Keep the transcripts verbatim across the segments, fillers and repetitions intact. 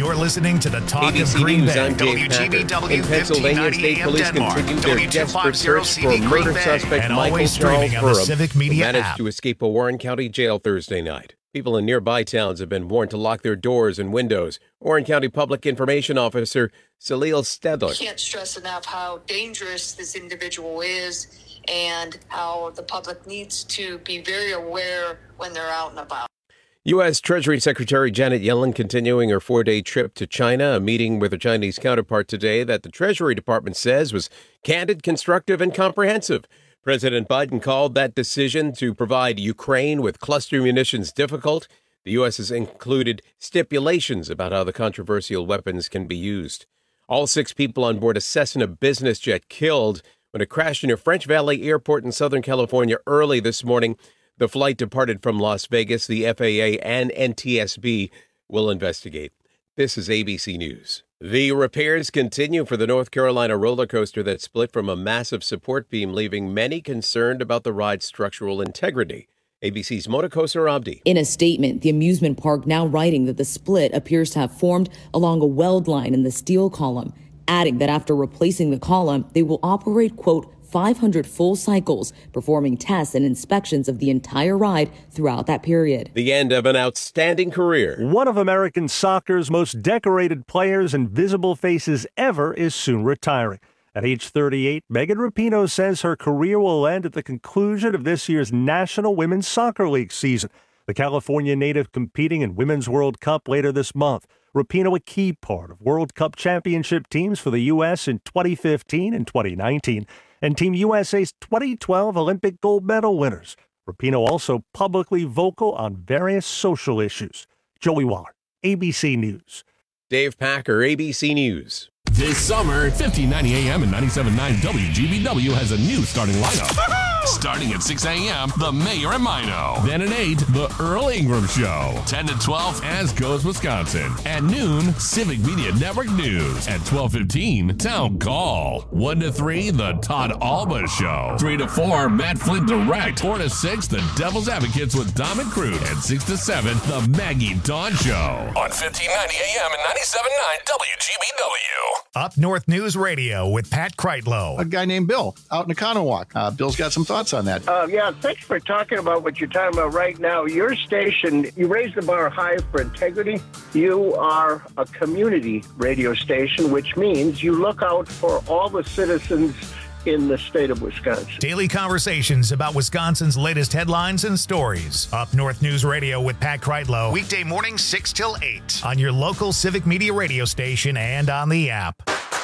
You're listening to the Talk A B C of Green News, Bay. I'm Dave Packer. In Pennsylvania, state police continue their desperate search for murder suspect and Michael always Charles streaming on the Burham, Civic who Media managed app. to escape a Warren County jail Thursday night. People in nearby towns have been warned to lock their doors and windows. Warren County Public Information Officer Salil Stedler. Can't stress enough how dangerous this individual is and how the public needs to be very aware when they're out and about. U S. Treasury Secretary Janet Yellen continuing her four-day trip to China, a meeting with her Chinese counterpart today that the Treasury Department says was candid, constructive, and comprehensive. President Biden called that decision to provide Ukraine with cluster munitions difficult. The U S has included stipulations about how the controversial weapons can be used. All six people on board a Cessna business jet killed when it crashed near French Valley Airport in Southern California early this morning. The flight departed from Las Vegas. The F A A and N T S B will investigate. This is A B C News. The repairs continue for the North Carolina roller coaster that split from a massive support beam, leaving many concerned about the ride's structural integrity. A B C's Mona Kosar Abdi. In a statement, the amusement park now writing that the split appears to have formed along a weld line in the steel column, adding that after replacing the column, they will operate, quote, five hundred full cycles, performing tests and inspections of the entire ride throughout that period. The end of an outstanding career. One of American soccer's most decorated players and visible faces ever is soon retiring. At age thirty-eight, Megan Rapinoe says her career will end at the conclusion of this year's National Women's Soccer League season. The California native competing in Women's World Cup later this month. Rapinoe, a key part of World Cup championship teams for the U S in twenty fifteen and twenty nineteen, and Team U S A's twenty twelve Olympic gold medal winners. Rapinoe also publicly vocal on various social issues. Joey Waller, A B C News. Dave Packer, A B C News. This summer, fifteen ninety A M and ninety-seven point nine W G B W has a new starting lineup. Starting at six A M, The Mayor and Mino. Then at eight, The Earl Ingram Show. ten to twelve, As Goes Wisconsin. At noon, Civic Media Network News. At twelve fifteen, Town Call. one to three, The Todd Alba Show. three to four, Matt Flint Direct. four to six, The Devil's Advocates with Dom and Crute. And six to seven, The Maggie Dawn Show. On fifteen ninety A M and ninety-seven point nine W G B W. Up North News Radio with Pat Kreitlow. A guy named Bill out in Economowoc. Uh, Bill's got some thoughts on that. Uh, yeah, thanks for talking about what you're talking about right now. Your station, you raise the bar high for integrity. You are a community radio station, which means you look out for all the citizens in the state of Wisconsin. Daily conversations about Wisconsin's latest headlines and stories. Up North News Radio with Pat Kreitlow. Weekday mornings six till eight on your local Civic Media radio station and on the app.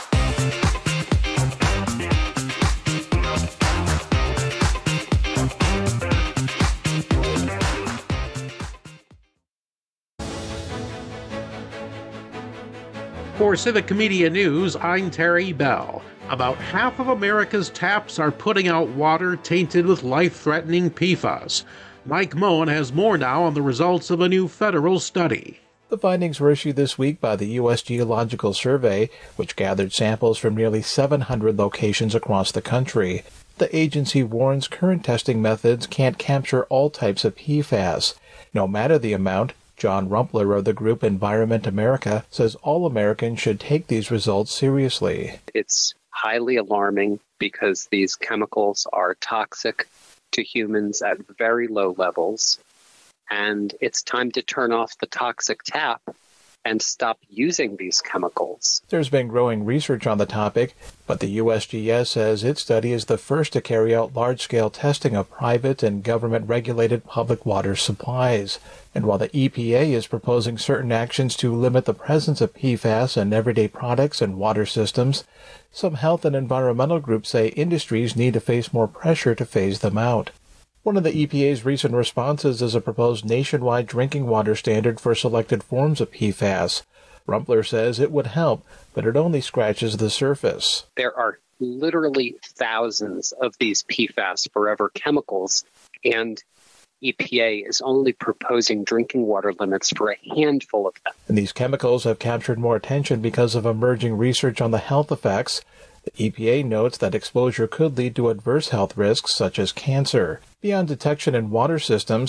For Civic Media News, I'm Terry Bell. About half of America's taps are putting out water tainted with life-threatening P FAS. Mike Moen has more now on the results of a new federal study. The findings were issued this week by the U S Geological Survey, which gathered samples from nearly seven hundred locations across the country. The agency warns current testing methods can't capture all types of P FAS. No matter the amount, John Rumpler of the group Environment America says all Americans should take these results seriously. It's highly alarming because these chemicals are toxic to humans at very low levels, and it's time to turn off the toxic tap and stop using these chemicals. There's been growing research on the topic, but the U S G S says its study is the first to carry out large-scale testing of private and government-regulated public water supplies. And while the E P A is proposing certain actions to limit the presence of P FAS in everyday products and water systems, some health and environmental groups say industries need to face more pressure to phase them out. One of the E P A's recent responses is a proposed nationwide drinking water standard for selected forms of P FAS. Rumpler says it would help, but it only scratches the surface. There are literally thousands of these P FAS forever chemicals, and E P A is only proposing drinking water limits for a handful of them. And these chemicals have captured more attention because of emerging research on the health effects. The E P A notes that exposure could lead to adverse health risks such as cancer. Beyond detection in water systems,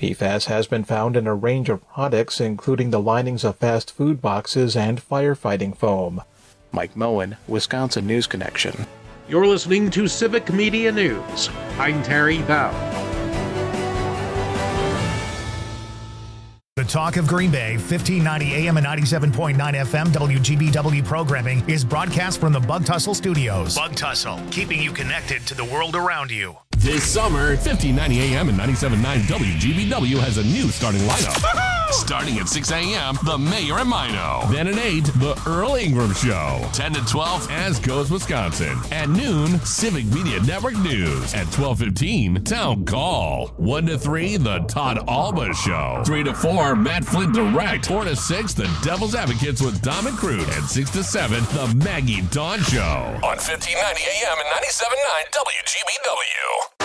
P FAS has been found in a range of products, including the linings of fast food boxes and firefighting foam. Mike Moen, Wisconsin News Connection. You're listening to Civic Media News. I'm Terry Bell. The Talk of Green Bay, fifteen ninety A M and ninety-seven point nine F M W G B W programming is broadcast from the Bug Tussle Studios. Bug Tussle, keeping you connected to the world around you. This summer, fifteen ninety A M and ninety-seven point nine W G B W has a new starting lineup. Starting at six A M, The Mayor and Mino. Then at eight, The Earl Ingram Show. ten to twelve, As Goes Wisconsin. At noon, Civic Media Network News. At twelve fifteen, Town Call. one to three, The Todd Alba Show. three to four, Matt Flint Direct. four to six, The Devil's Advocates with Dom and Crude. And six to seven, The Maggie Dawn Show. On fifteen ninety A M and ninety-seven point nine W G B W.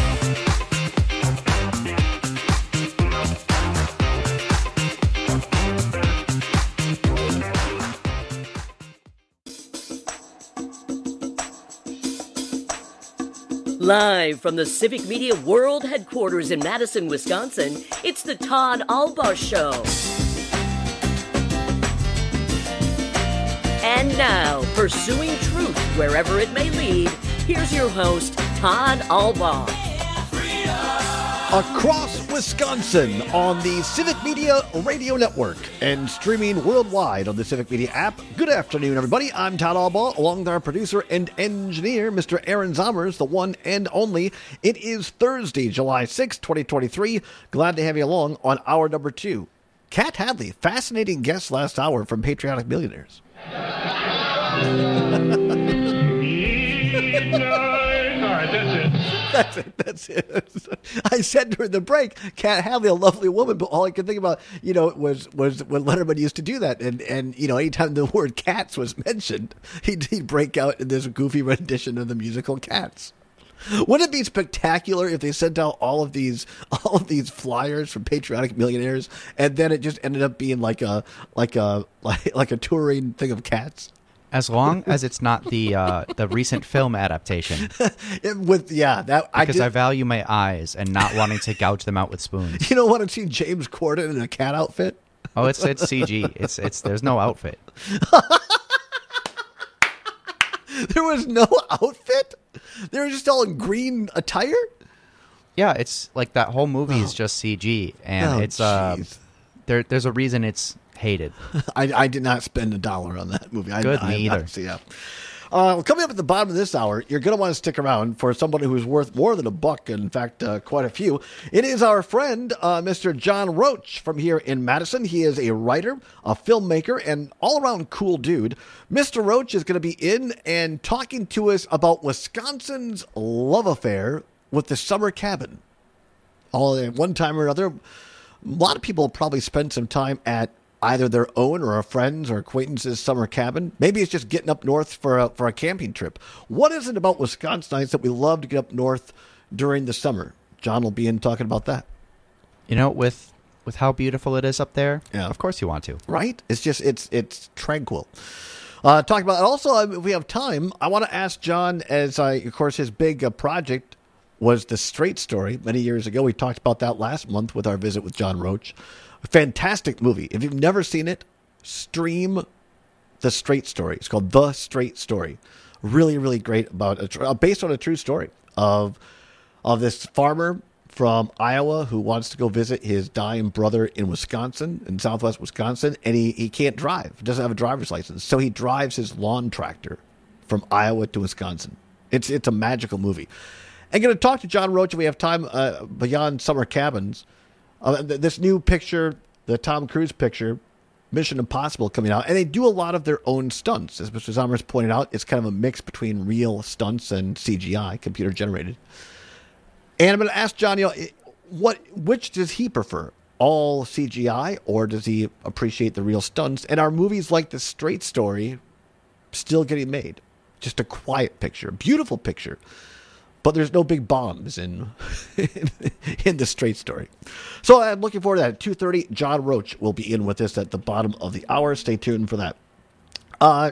Live from the Civic Media World Headquarters in Madison, Wisconsin, it's the Todd Alba Show. And now, pursuing truth wherever it may lead, here's your host, Todd Alba. Across Wisconsin on the Civic Media Radio Network and streaming worldwide on the Civic Media app. Good afternoon, everybody. I'm Todd Alba, along with our producer and engineer, Mister Aaron Zommers, the one and only. It is Thursday, July sixth, twenty twenty-three. Glad to have you along on hour number two. Kat Hadley, fascinating guest last hour from Patriotic Millionaires. That's it. That's it. I said during the break, Kat Hadley, a lovely woman, but all I could think about, you know, was was when Letterman used to do that, and and you know, anytime the word Cats was mentioned, he'd, he'd break out in this goofy rendition of the musical Cats. Wouldn't it be spectacular if they sent out all of these all of these flyers from Patriotic Millionaires, and then it just ended up being like a like a like like a touring thing of cats? As long as it's not the uh, the recent film adaptation. It, with yeah, that because I, did, I value my eyes and not wanting to gouge them out with spoons. You don't want to see James Corden in a cat outfit? Oh, it's it's C G. It's it's there's no outfit. There was no outfit? They were just all in green attire? Yeah, it's like that whole movie oh. is just C G, and oh, it's uh, there. There's a reason it's hated. I, I did not spend a dollar on that movie. I, Good, I, me I, either. I, see, yeah. Uh, coming up at the bottom of this hour, you're going to want to stick around for somebody who's worth more than a buck. In fact, uh, quite a few. It is our friend, uh, Mister John Roach from here in Madison. He is a writer, a filmmaker, and all-around cool dude. Mister Roach is going to be in and talking to us about Wisconsin's love affair with the summer cabin. All at one time or another, a lot of people probably spend some time at either their own or a friend's or acquaintance's summer cabin. Maybe it's just getting up north for a, for a camping trip. What is it about Wisconsinites that we love to get up north during the summer? John will be in talking about that. You know, with with how beautiful it is up there, yeah. Of course you want to. Right? It's just, it's it's tranquil. Uh, talking about, also, if we have time, I want to ask John, as I, of course, his big uh, project was The Straight Story many years ago. We talked about that last month with our visit with John Roach. A fantastic movie. If you've never seen it, stream The Straight Story. It's called The Straight Story. Really, really great, about a, based on a true story of of this farmer from Iowa who wants to go visit his dying brother in Wisconsin, in southwest Wisconsin, and he, he can't drive, doesn't have a driver's license. So he drives his lawn tractor from Iowa to Wisconsin. It's it's a magical movie. I'm going to talk to John Roach if we have time uh, beyond summer cabins. Uh, th- this new picture, the Tom Cruise picture, Mission Impossible coming out, and they do a lot of their own stunts. As Mister Zommers pointed out, it's kind of a mix between real stunts and C G I, computer generated. And I'm going to ask John, you know, what, which does he prefer? All C G I, or does he appreciate the real stunts? And are movies like The Straight Story still getting made? Just a quiet picture, beautiful picture. But there's no big bombs in, in in The Straight Story. So I'm looking forward to that. At two thirty, John Roach will be in with us at the bottom of the hour. Stay tuned for that. Uh,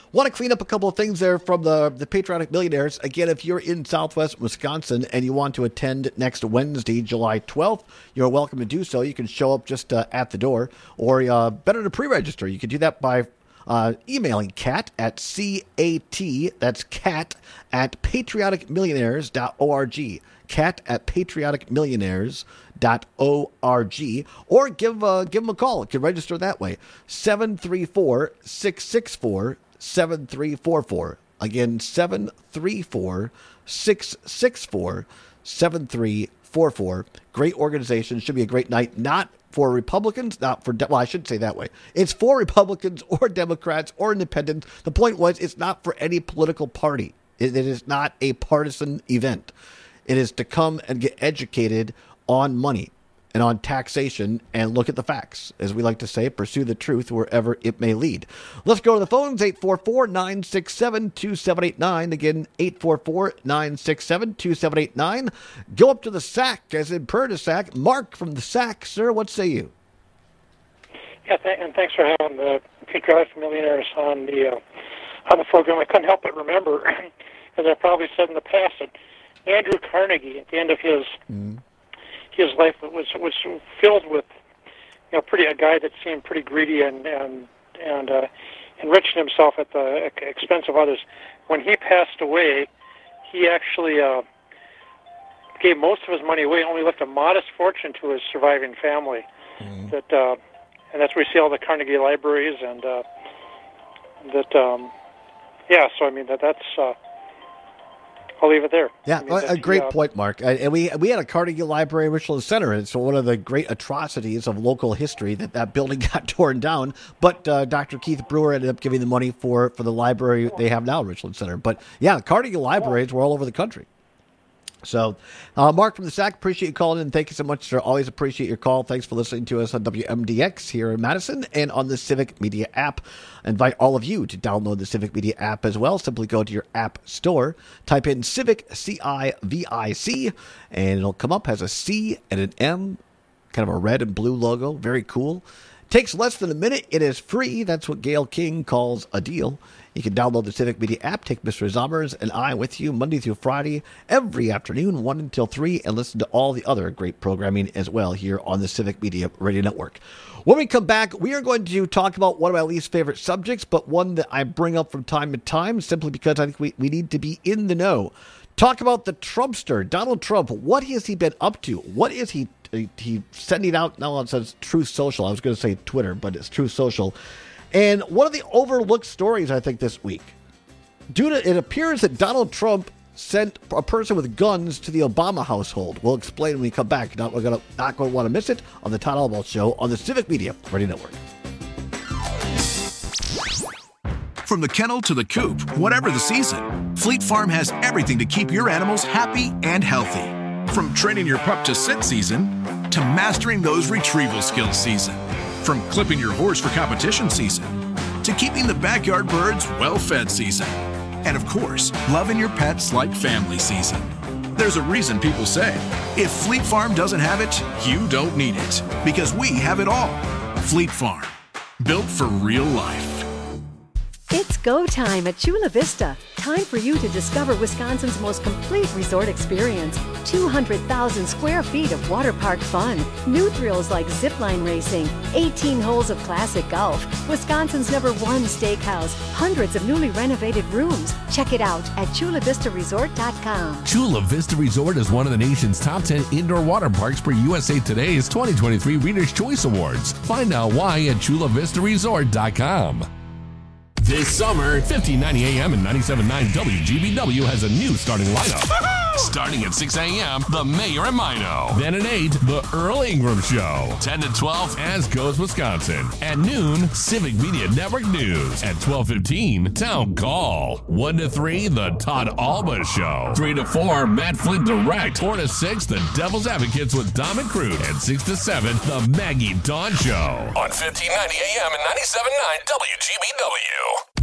Want to clean up a couple of things there from the, the Patriotic Millionaires. Again, if you're in Southwest Wisconsin and you want to attend next Wednesday, July twelfth, you're welcome to do so. You can show up just uh, at the door, or uh, better to pre-register. You can do that by uh, emailing Cat at C A T, that's Cat at patriotic millionaires dot org. Cat at patriotic millionaires dot org, or give uh, give them a call. You can register that way. seven three four, six six four, seven three four four. Again, seven three four, six six four, seven three four four. Great organization. Should be a great night. Not for Republicans, not for, de- well, I shouldn't say that way. It's for Republicans or Democrats or independents. The point was, it's not for any political party. It, it is not a partisan event. It is to come and get educated on money and on taxation and look at the facts. As we like to say, pursue the truth wherever it may lead. Let's go to the phones, eight four four, nine six seven, two seven eight nine. Again, eight four four, nine six seven, two seven eight nine. Go up to the S A C, as in per to S A C. Mark from the S A C, sir, what say you? Yeah, th- and thanks for having the Patriotic Millionaires on the, uh, on the program. I couldn't help but remember, as I probably said in the past, that Andrew Carnegie, at the end of his mm. his life, was was filled with, you know, pretty a guy that seemed pretty greedy and and and uh, enriching himself at the expense of others. When he passed away, he actually uh, gave most of his money away, only left a modest fortune to his surviving family. Mm. That uh, and that's where we see all the Carnegie libraries and uh, that. Um, yeah, so I mean that that's. Uh, I'll leave it there. Yeah, I mean, a great uh, point, Mark. And we we had a Carnegie Library in Richland Center, and it's one of the great atrocities of local history that that building got torn down. But uh, Doctor Keith Brewer ended up giving the money for, for the library they have now, Richland Center. But yeah, Carnegie Libraries were all over the country. So, uh, Mark from the S A C, appreciate you calling in. Thank you so much, sir. Always appreciate your call. Thanks for listening to us on W M D X here in Madison and on the Civic Media app. I invite all of you to download the Civic Media app as well. Simply go to your app store, type in Civic, C I V I C, and it'll come up as a C and an M, kind of a red and blue logo. Very cool. Takes less than a minute. It is free. That's what Gail King calls a deal. You can download the Civic Media app, take Mister Zommers and I with you Monday through Friday, every afternoon, one until three, and listen to all the other great programming as well here on the Civic Media Radio Network. When we come back, we are going to talk about one of my least favorite subjects, but one that I bring up from time to time simply because I think we, we need to be in the know. Talk about the Trumpster, Donald Trump. What has he been up to? What is he, he, he sending out? Now it says Truth Social. I was going to say Twitter, but it's Truth Social. And one of the overlooked stories, I think, this week, due to it appears that Donald Trump sent a person with guns to the Obama household. We'll explain when we come back. Not, we're gonna, not going to want to miss it on the Todd Albaugh Show on the Civic Media Radio Network. From the kennel to the coop, whatever the season, Fleet Farm has everything to keep your animals happy and healthy. From training your pup to sit season to mastering those retrieval skills season. From clipping your horse for competition season to keeping the backyard birds well-fed season. And of course, loving your pets like family season. There's a reason people say, if Fleet Farm doesn't have it, you don't need it. Because we have it all. Fleet Farm. Built for real life. It's go time at Chula Vista. Time for you to discover Wisconsin's most complete resort experience. two hundred thousand square feet of water park fun. New thrills like zipline racing. eighteen holes of classic golf. Wisconsin's number one steakhouse. Hundreds of newly renovated rooms. Check it out at chula vista resort dot com. Chula Vista Resort is one of the nation's top ten indoor water parks per U S A Today's twenty twenty-three Reader's Choice Awards. Find out why at chula vista resort dot com. This summer, fifteen ninety A M and ninety-seven point nine W G B W has a new starting lineup. Starting at six A M, The Mayor and Mino. Then at eight, The Earl Ingram Show. ten to twelve, As Goes Wisconsin. At noon, Civic Media Network News. At twelve fifteen, Town Call. one to three, The Todd Albaugh Show. three to four, Matt Flint Direct. four to six, The Devil's Advocates with Dom and Crude. And six to seven, The Maggie Dawn Show. On fifteen ninety A M and ninety-seven point nine W G B W.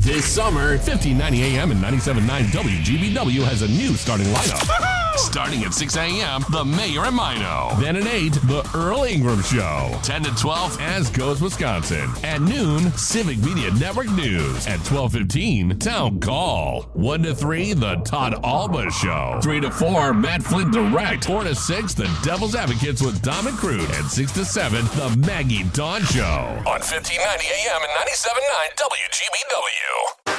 This summer, fifteen ninety A M and ninety-seven point nine W G B W has a new starting lineup. Starting at six A M, The Mayor and Mino. Then at eight, The Earl Ingram Show. ten to twelve, As Goes Wisconsin. At noon, Civic Media Network News. At twelve fifteen, Town Call. one to three, The Todd Alba Show. three to four, Matt Flint Direct. four to six, The Devil's Advocates with Dom and Crude. And six to seven, The Maggie Dawn Show. On fifteen ninety A M and ninety-seven point nine W G B W.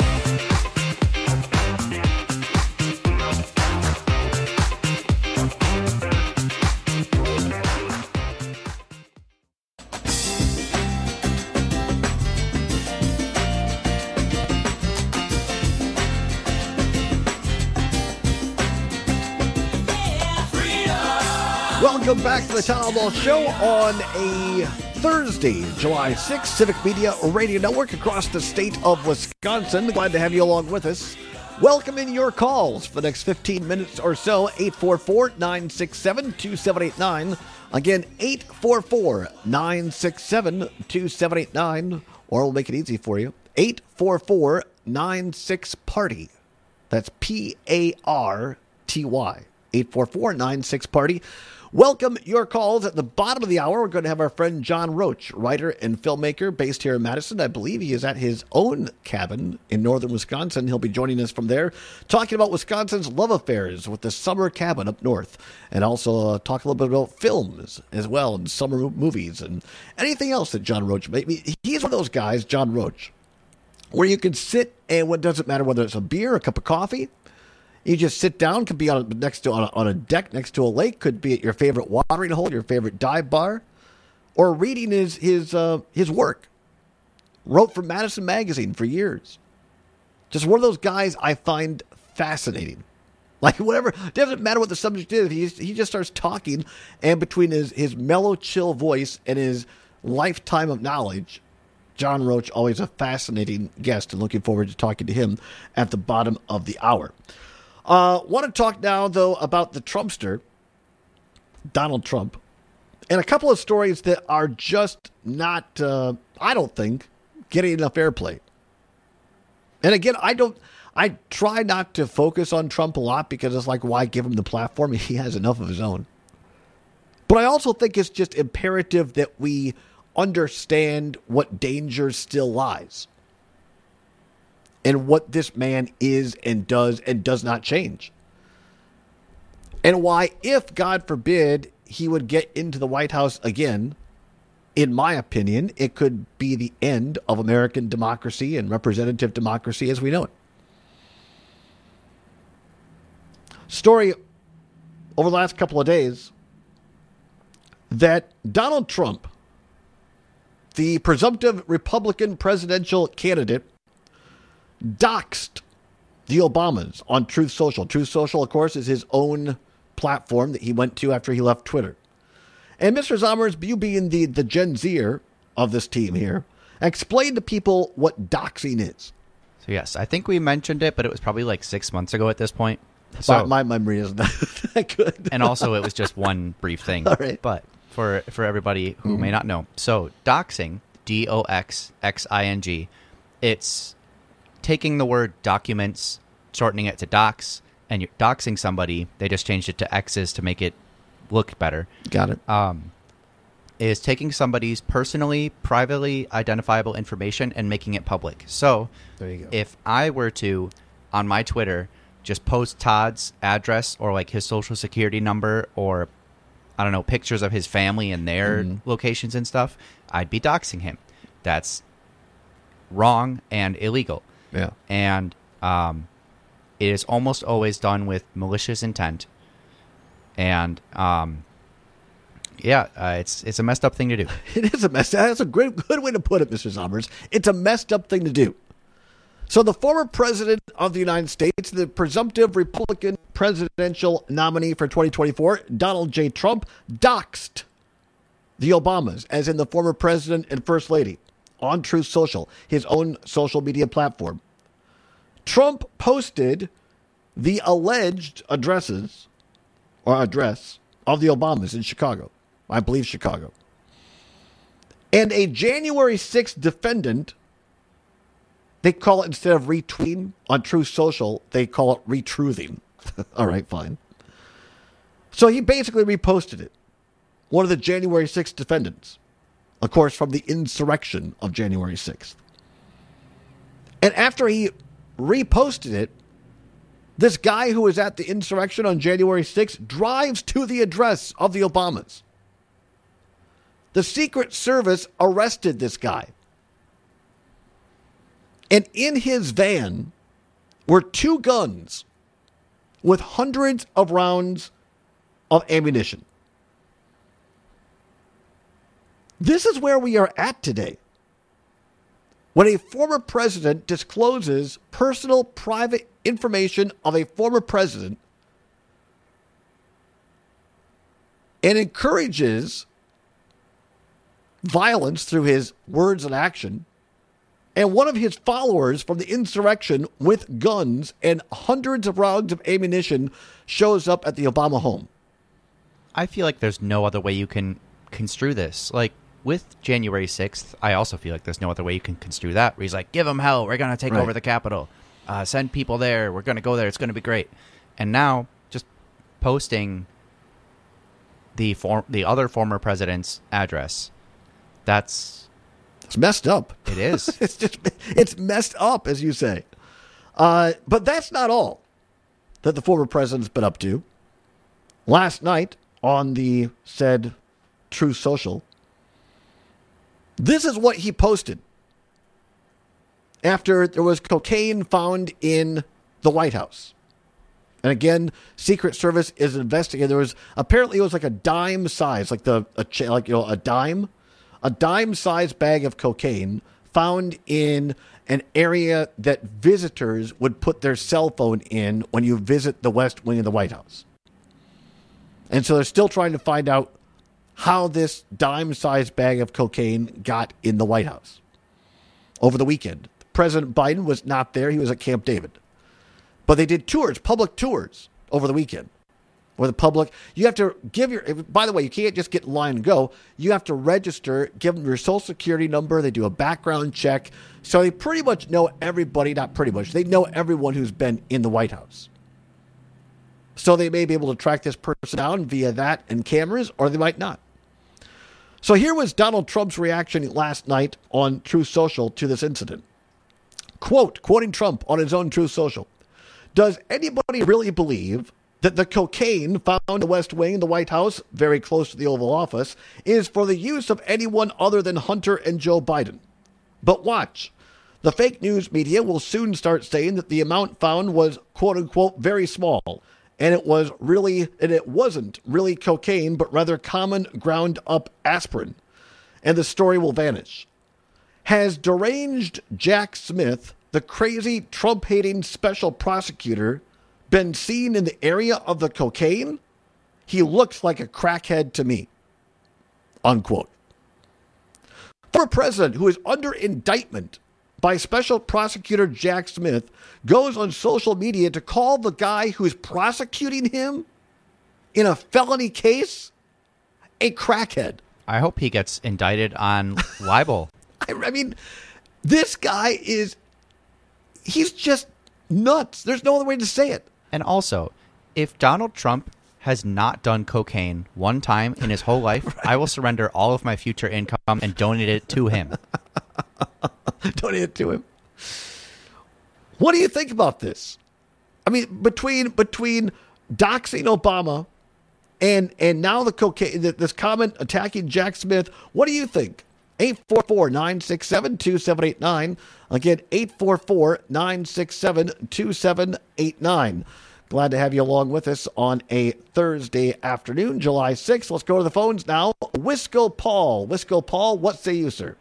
Welcome back to the Town Hall Show on a Thursday, July sixth. Civic Media Radio Network across the state of Wisconsin. Glad to have you along with us. Welcome in your calls for the next fifteen minutes or so. eight four four, nine six seven, two seven eight nine. Again, eight four four, nine six seven, two seven eight nine. Or we'll make it easy for you. eight four four, nine six, party. That's P A R T Y. eight four four, nine six, party. Welcome your calls. At the bottom of the hour, we're going to have our friend John Roach, writer and filmmaker based here in Madison. I believe he is at his own cabin in northern Wisconsin. He'll be joining us from there, talking about Wisconsin's love affairs with the summer cabin up north, and also uh, talk a little bit about films as well, and summer movies, and anything else that John Roach maybe. He's one of those guys, John Roach, where you can sit and what doesn't matter whether it's a beer, a cup of coffee. You just sit down, could be on a, next to on a, on a deck next to a lake, could be at your favorite watering hole, your favorite dive bar, or reading his his uh, his work. Wrote for Madison Magazine for years. Just one of those guys I find fascinating. Like whatever, doesn't matter what the subject is, he he just starts talking, and between his his mellow, chill voice and his lifetime of knowledge, John Roach always a fascinating guest, and looking forward to talking to him at the bottom of the hour. Uh, want to talk now, though, about the Trumpster, Donald Trump, and a couple of stories that are just not, uh, I don't think, getting enough airplay. And again, I don't, I try not to focus on Trump a lot because it's like, why give him the platform? He has enough of his own. But I also think it's just imperative that we understand what danger still lies. And what this man is and does and does not change. And why, if, God forbid, he would get into the White House again, in my opinion, it could be the end of American democracy and representative democracy as we know it. Story over the last couple of days that Donald Trump, the presumptive Republican presidential candidate, doxed the Obamas on Truth Social. Truth Social, of course, is his own platform that he went to after he left Twitter. And Mister Zommers, you being the, the Gen Zer of this team here, explain to people what doxing is. So, yes, I think we mentioned it, but it was probably like six months ago at this point. So, my, my memory isn't that good. And also, it was just one brief thing. All right. But for, for everybody who Mm-hmm. may not know. So, doxing, D O X X I N G, it's taking the word documents, shortening it to docs, and you're doxing somebody. They just changed it to X's to make it look better. Got it. Um, is taking somebody's personally, privately identifiable information and making it public. So there you go. If I were to, on my Twitter, just post Todd's address or like his social security number or, I don't know, pictures of his family and their Mm-hmm. locations and stuff, I'd be doxing him. That's wrong and illegal. Yeah. And um, it is almost always done with malicious intent. And um, yeah, uh, it's it's a messed up thing to do. It is a mess. That's a great, good way to put it, Mister Zommers. It's a messed up thing to do. So the former president of the United States, the presumptive Republican presidential nominee for twenty twenty-four, Donald J. Trump, doxed the Obamas, as in the former president and first lady, on Truth Social, his own social media platform. Trump posted the alleged addresses or address of the Obamas in Chicago. I believe Chicago. And a January sixth defendant They call it, instead of retweeting on Truth Social, they call it retruthing. All right, fine. So he basically reposted it. One of the January sixth defendants, of course, from the insurrection of January sixth. And after he reposted it, this guy who was at the insurrection on January sixth drives to the address of the Obamas. The Secret Service arrested this guy. And in his van were two guns with hundreds of rounds of ammunition. This is where we are at today. When a former president discloses personal, private information of a former president and encourages violence through his words and action, and one of his followers from the insurrection with guns and hundreds of rounds of ammunition shows up at the Obama home. I feel like there's no other way you can construe this. Like, with January sixth, I also feel like there's no other way you can construe that, where he's like, give them hell, we're going to take Right. over the Capitol. Uh, send people there, we're going to go there, it's going to be great. And now, just posting the form, the other former president's address, that's... It's messed up. It is. it's just, it's messed up, as you say. Uh, but that's not all that the former president's been up to. Last night, on the said Truth Social, this is what he posted after there was cocaine found in the White House. And again, Secret Service is investigating. There was apparently it was like a dime size, like the a, like you know a dime, a dime size bag of cocaine found in an area that visitors would put their cell phone in when you visit the West Wing of the White House. And so they're still trying to find out how this dime-sized bag of cocaine got in the White House. Over the weekend, President Biden was not there. He was at Camp David. But they did tours, public tours, over the weekend. Where the public, you have to give your, by the way, you can't just get in line and go. You have to register, give them your social security number. They do a background check. So they pretty much know everybody, not pretty much, they know everyone who's been in the White House. So they may be able to track this person down via that and cameras, or they might not. So here was Donald Trump's reaction last night on Truth Social to this incident. Quote, quoting Trump on his own Truth Social, does anybody really believe that the cocaine found in the West Wing, the White House, very close to the Oval Office, is for the use of anyone other than Hunter and Joe Biden? But watch. The fake news media will soon start saying that the amount found was, quote unquote, very small. And it was really, and it wasn't really cocaine, but rather common ground up aspirin. And the story will vanish. Has deranged Jack Smith, the crazy Trump-hating special prosecutor, been seen in the area of the cocaine? He looks like a crackhead to me. Unquote. Former president who is under indictment by Special Prosecutor Jack Smith goes on social media to call the guy who's prosecuting him in a felony case a crackhead. I hope he gets indicted on libel. I, I mean, this guy is, he's just nuts. There's no other way to say it. And also, if Donald Trump has not done cocaine one time in his whole life, right. I will surrender all of my future income and donate it to him. Donate it to him. What do you think about this? I mean, between between doxing Obama and and now the cocaine, this comment attacking Jack Smith, what do you think? eight four four, nine six seven, two seven eight nine. Again, eight four four, nine six seven, two seven eight nine. Glad to have you along with us on a Thursday afternoon, July sixth. Let's go to the phones now. Wisco Paul. Wisco Paul, what say you, sir?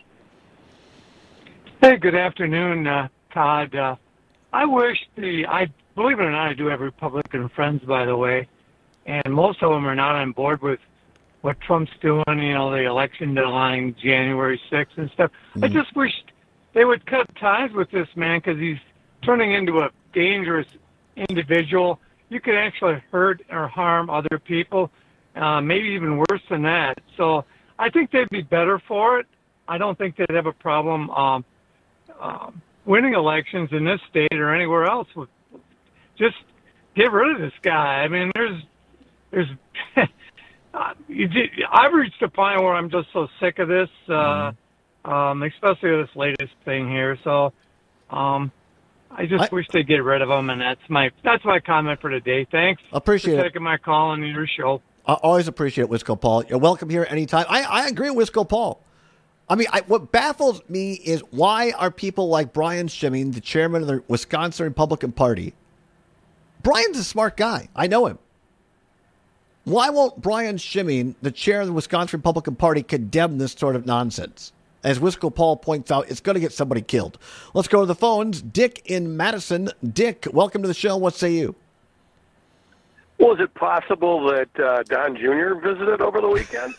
Hey, good afternoon, uh, Todd. Uh, I wish the, I believe it or not, I do have Republican friends, by the way, and most of them are not on board with what Trump's doing, you know, the election deadline, January sixth and stuff. Mm-hmm. I just wish they would cut ties with this man because he's turning into a dangerous individual. You could actually hurt or harm other people, uh, maybe even worse than that. So I think they'd be better for it. I don't think they'd have a problem um, um, winning elections in this state or anywhere else. Just get rid of this guy. I mean, there's, there's, you did, I've reached a point where I'm just so sick of this, uh, mm-hmm. um, especially this latest thing here. So, um, I just I, wish they'd get rid of him, and that's my that's my comment for today. Thanks. Appreciate for it. taking my call on your show. I always appreciate it, Wisco Paul. You're welcome here anytime. I, I agree with Wisco Paul. I mean, I, what baffles me is why are people like Brian Schimming, the chairman of the Wisconsin Republican Party? Brian's a smart guy. I know him. Why won't Brian Schimming, the chair of the Wisconsin Republican Party, condemn this sort of nonsense? As Wisco Paul points out, it's going to get somebody killed. Let's go to the phones. Dick in Madison. Dick, welcome to the show. What say you? Well, is it possible that uh, Don Junior visited over the weekend?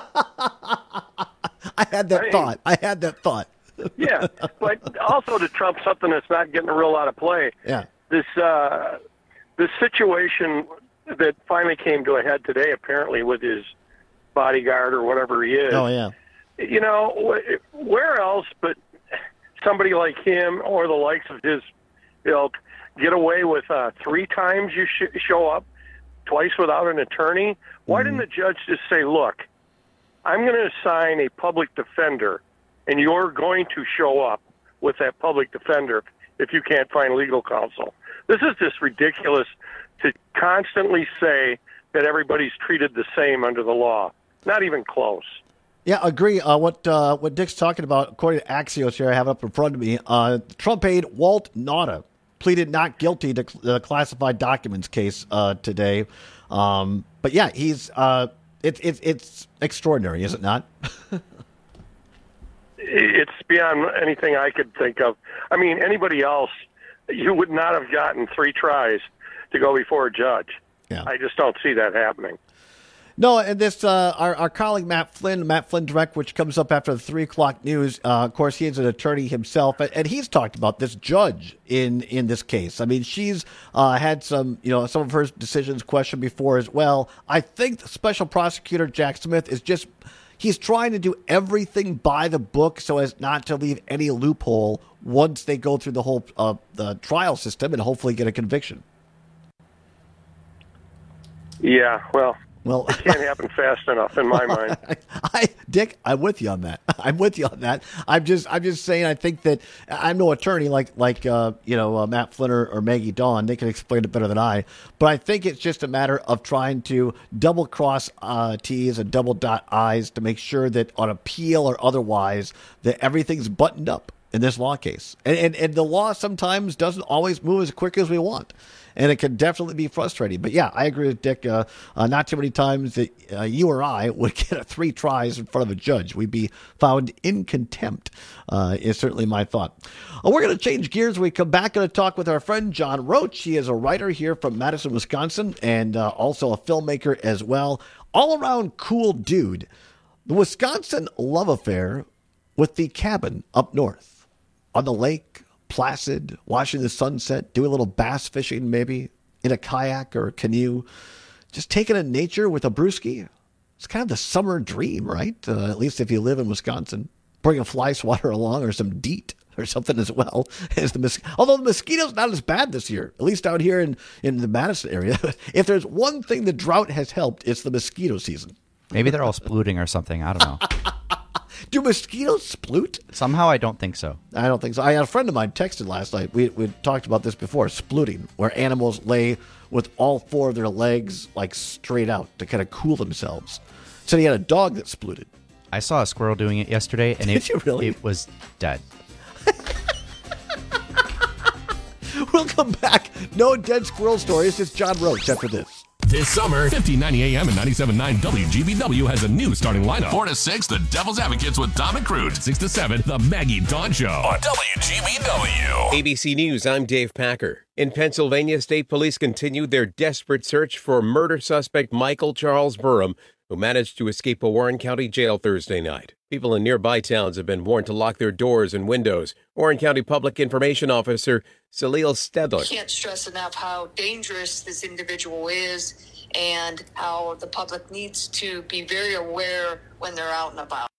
I had that I mean, thought. I had that thought. Yeah, but also to trump something that's not getting a real lot of play. Yeah. This uh, this situation that finally came to a head today, apparently with his bodyguard or whatever he is. Oh yeah. You know, where else but somebody like him or the likes of his ilk get away with uh, three times you sh- show up, twice without an attorney? Why mm-hmm. didn't the judge just say, look, I'm going to assign a public defender, and you're going to show up with that public defender if you can't find legal counsel? This is just ridiculous to constantly say that everybody's treated the same under the law. Not even close. Yeah, agree. Uh, what uh, what Dick's talking about, according to Axios here, I have it up in front of me, uh, Trump aide Walt Nauta pleaded not guilty to the classified documents case uh, today. Um, but yeah, he's uh, it, it, it's extraordinary, is it not? It's beyond anything I could think of. I mean, anybody else, you would not have gotten three tries to go before a judge. Yeah. I just don't see that happening. No, and this, uh, our, our colleague Matt Flynn, Matt Flynn Direct, which comes up after the three o'clock news. Uh, of course, he is an attorney himself, and he's talked about this judge in, in this case. I mean, she's uh, had some, you know, some of her decisions questioned before as well. I think the special prosecutor Jack Smith is just, he's trying to do everything by the book so as not to leave any loophole once they go through the whole uh, the trial system and hopefully get a conviction. Yeah, well. Well, it can't happen fast enough in my mind. I, Dick, I'm with you on that. I'm with you on that. I'm just, I'm just saying. I think that I'm no attorney like, like uh, you know, uh, Matt Flynn or, or Maggie Dawn. They can explain it better than I. But I think it's just a matter of trying to double cross uh, T's and double dot I's to make sure that on appeal or otherwise that everything's buttoned up in this law case. And and, and the law sometimes doesn't always move as quick as we want. And it can definitely be frustrating. But, yeah, I agree with Dick. Uh, uh, not too many times that uh, you or I would get a three tries in front of a judge. We'd be found in contempt, uh, is certainly my thought. Uh, we're going to change gears. When we come back, going to talk with our friend John Roach. He is a writer here from Madison, Wisconsin, and uh, also a filmmaker as well. All-around cool dude. The Wisconsin love affair with the cabin up north on the lake, placid, watching the sunset, doing a little bass fishing maybe, in a kayak or a canoe, just taking in nature with a brewski. It's kind of the summer dream, right? Uh, at least if you live in Wisconsin. Bring a fly swatter along or some DEET or something as well. As the mos- Although the mosquitoes not as bad this year, at least out here in, in the Madison area. If there's one thing the drought has helped, it's the mosquito season. Maybe they're all splooting or something. I don't know. Do mosquitoes sploot? Somehow I don't think so. I don't think so. I had a friend of mine texted last night. We we talked about this before, splooting, where animals lay with all four of their legs like straight out to kind of cool themselves. So he had a dog that splooted. I saw a squirrel doing it yesterday, and Did it, you really? it was dead. We'll come back. No dead squirrel stories. It's John Roach after this. This summer, fifteen ninety A M and ninety-seven point nine W G B W has a new starting lineup. four to six, The Devil's Advocates with Tom and Crude. six to seven, The Maggie Dawn Show on W G B W. A B C News, I'm Dave Packer. In Pennsylvania, state police continued their desperate search for murder suspect Michael Charles Burham, who managed to escape a Warren County jail Thursday night. People in nearby towns have been warned to lock their doors and windows. Warren County Public Information Officer Salil Stedler. Can't stress enough how dangerous this individual is and how the public needs to be very aware when they're out and about.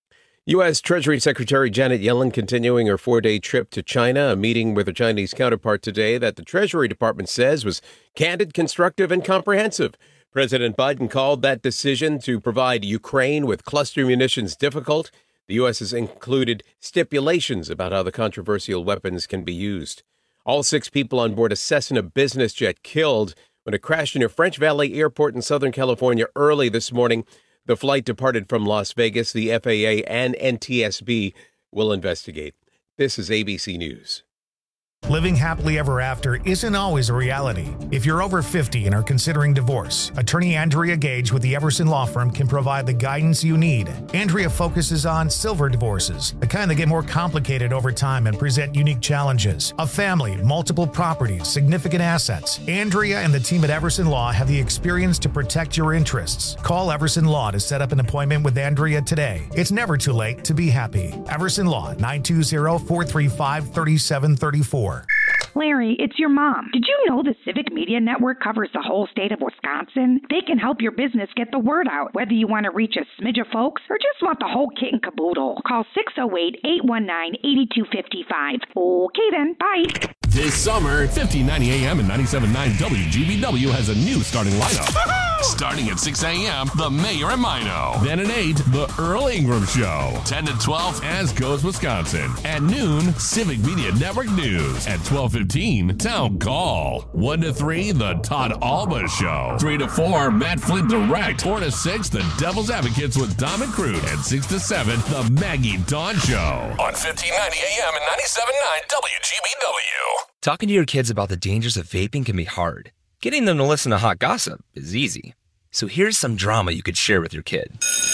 U S. Treasury Secretary Janet Yellen continuing her four-day trip to China, a meeting with her Chinese counterpart today that the Treasury Department says was candid, constructive, and comprehensive. President Biden called that decision to provide Ukraine with cluster munitions difficult. The U S has included stipulations about how the controversial weapons can be used. All six people on board a Cessna business jet killed when it crashed near French Valley Airport in Southern California early this morning. The flight departed from Las Vegas. The F A A and N T S B will investigate. This is A B C News. Living happily ever after isn't always a reality. If you're over fifty and are considering divorce, attorney Andrea Gage with the Everson Law Firm can provide the guidance you need. Andrea focuses on silver divorces, the kind that get more complicated over time and present unique challenges. A family, multiple properties, significant assets. Andrea and the team at Everson Law have the experience to protect your interests. Call Everson Law to set up an appointment with Andrea today. It's never too late to be happy. Everson Law, nine two zero, four three five, three seven three four. Larry, it's your mom. Did you know the Civic Media Network covers the whole state of Wisconsin? They can help your business get the word out, whether you want to reach a smidge of folks or just want the whole kit and caboodle. Call six oh eight, eight one nine, eight two five five. Okay then, bye. This summer, fifteen ninety A M and ninety-seven point nine W G B W has a new starting lineup. Starting at six A M, The Mayor and Mino. Then at eight, The Earl Ingram Show. ten to twelve, As Goes Wisconsin. At noon, Civic Media Network News. At twelve fifteen, Town Call. one to three, The Todd Alba Show. three to four, Matt Flint Direct. four to six, The Devil's Advocates with Dom and Crude. And six to seven, The Maggie Dawn Show. On fifteen ninety A M and ninety-seven point nine W G B W. Talking to your kids about the dangers of vaping can be hard. Getting them to listen to hot gossip is easy. So here's some drama you could share with your kid.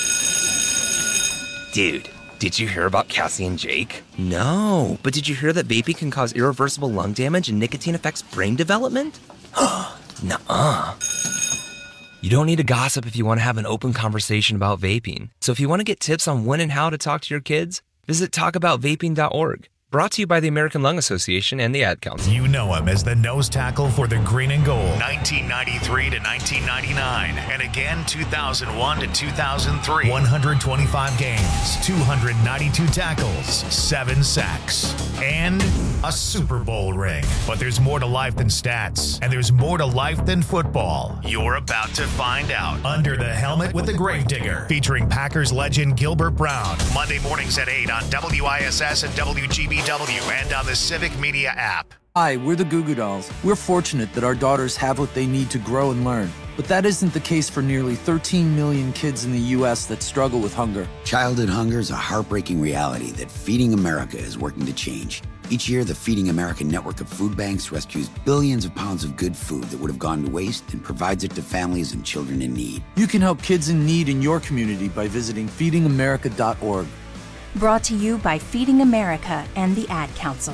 Dude, did you hear about Cassie and Jake? No, but did you hear that vaping can cause irreversible lung damage and nicotine affects brain development? Nuh-uh. You don't need to gossip if you want to have an open conversation about vaping. So if you want to get tips on when and how to talk to your kids, visit talk about vaping dot org. Brought to you by the American Lung Association and the Ad Council. You know him as the nose tackle for the Green and Gold. nineteen ninety-three to nineteen ninety-nine. And again, two thousand one to two thousand three. one hundred twenty-five games, two hundred ninety-two tackles, seven sacks, and a Super Bowl ring. But there's more to life than stats, and there's more to life than football. You're about to find out. Under the Helmet with the Gravedigger, featuring Packers legend Gilbert Brown. Monday mornings at eight on W I S S and W G B W and on the Civic Media app. Hi, we're the Goo Goo Dolls. We're fortunate that our daughters have what they need to grow and learn. But that isn't the case for nearly thirteen million kids in the U S that struggle with hunger. Childhood hunger is a heartbreaking reality that Feeding America is working to change. Each year, the Feeding America network of food banks rescues billions of pounds of good food that would have gone to waste and provides it to families and children in need. You can help kids in need in your community by visiting feeding america dot org. Brought to you by Feeding America and the Ad Council.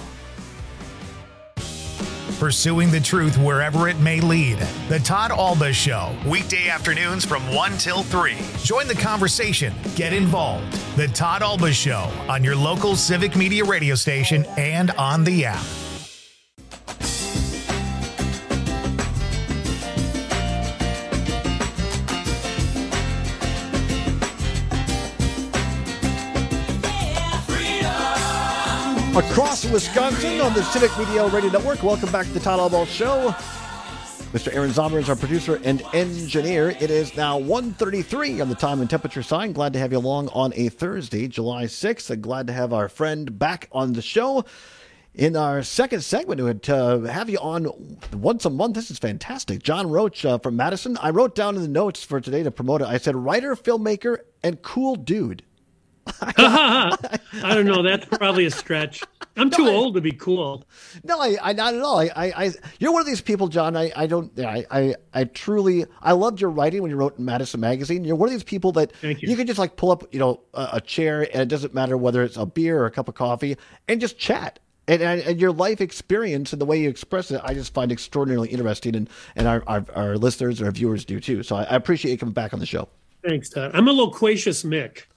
Pursuing the truth wherever it may lead. The Todd Alba Show, weekday afternoons from one till three. Join the conversation. Get involved. The Todd Alba Show on your local Civic Media radio station and on the app. Across Wisconsin on the Civic Media Radio Network. Welcome back to the Todd Alba Show. Mister Aaron Zommer is our producer and engineer. It is now one thirty-three on the time and temperature sign. Glad to have you along on a Thursday, July sixth. And glad to have our friend back on the show. In our second segment, we would uh, have you on once a month. This is fantastic. John Roach uh, from Madison. I wrote down in the notes for today to promote it. I said writer, filmmaker, and cool dude. I don't know. That's probably a stretch. I'm no, too I, old to be cool. No, I, I not at all. I, I, I, you're one of these people, John. I, I don't. I, I, I truly. I loved your writing when you wrote in Madison Magazine. You're one of these people that Thank you. you can just like pull up, you know, a, a chair, and it doesn't matter whether it's a beer or a cup of coffee, and just chat. And, and, and your life experience and the way you express it, I just find extraordinarily interesting, and and our our, our listeners and our viewers do too. So I, I appreciate you coming back on the show. Thanks, Todd. I'm a loquacious Mick.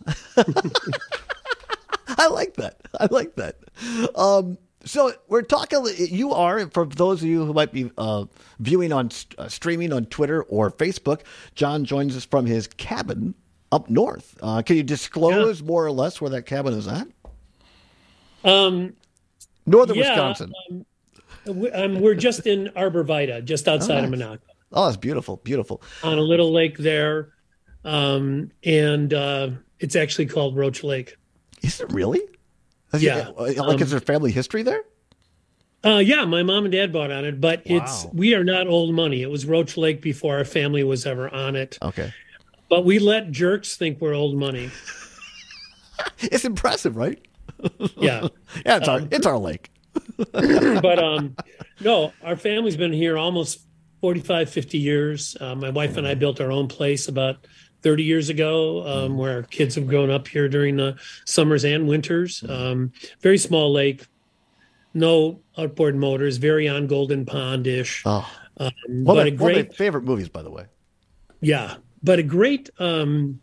I like that. I like that. Um, so we're talking, you are, for those of you who might be uh, viewing on uh, streaming on Twitter or Facebook, John joins us from his cabin up north. Uh, can you disclose yeah. more or less where that cabin is at? Um, Northern yeah, Wisconsin. Um, we, um, we're just in Arbor Vitae, just outside oh, nice. of Monaco. Oh, that's beautiful, beautiful. On a little lake there, um, and uh, it's actually called Roach Lake. Is it really? Has yeah. It, like, um, is there family history there? Uh, yeah, my mom and dad bought on it, but wow. it's we are not old money. It was Roach Lake before our family was ever on it. Okay. But we let jerks think we're old money. It's impressive, right? Yeah. yeah, it's um, our it's our lake. But um, no, our family's been here almost forty-five, fifty years. Uh, my wife and I built our own place about thirty years ago, um, where our kids have grown up here during the summers and winters. Um, very small lake, no outboard motors, very on Golden Pond-ish. Oh. Um, one, but of, a great, one of my favorite movies, by the way. Yeah, but a great... Um,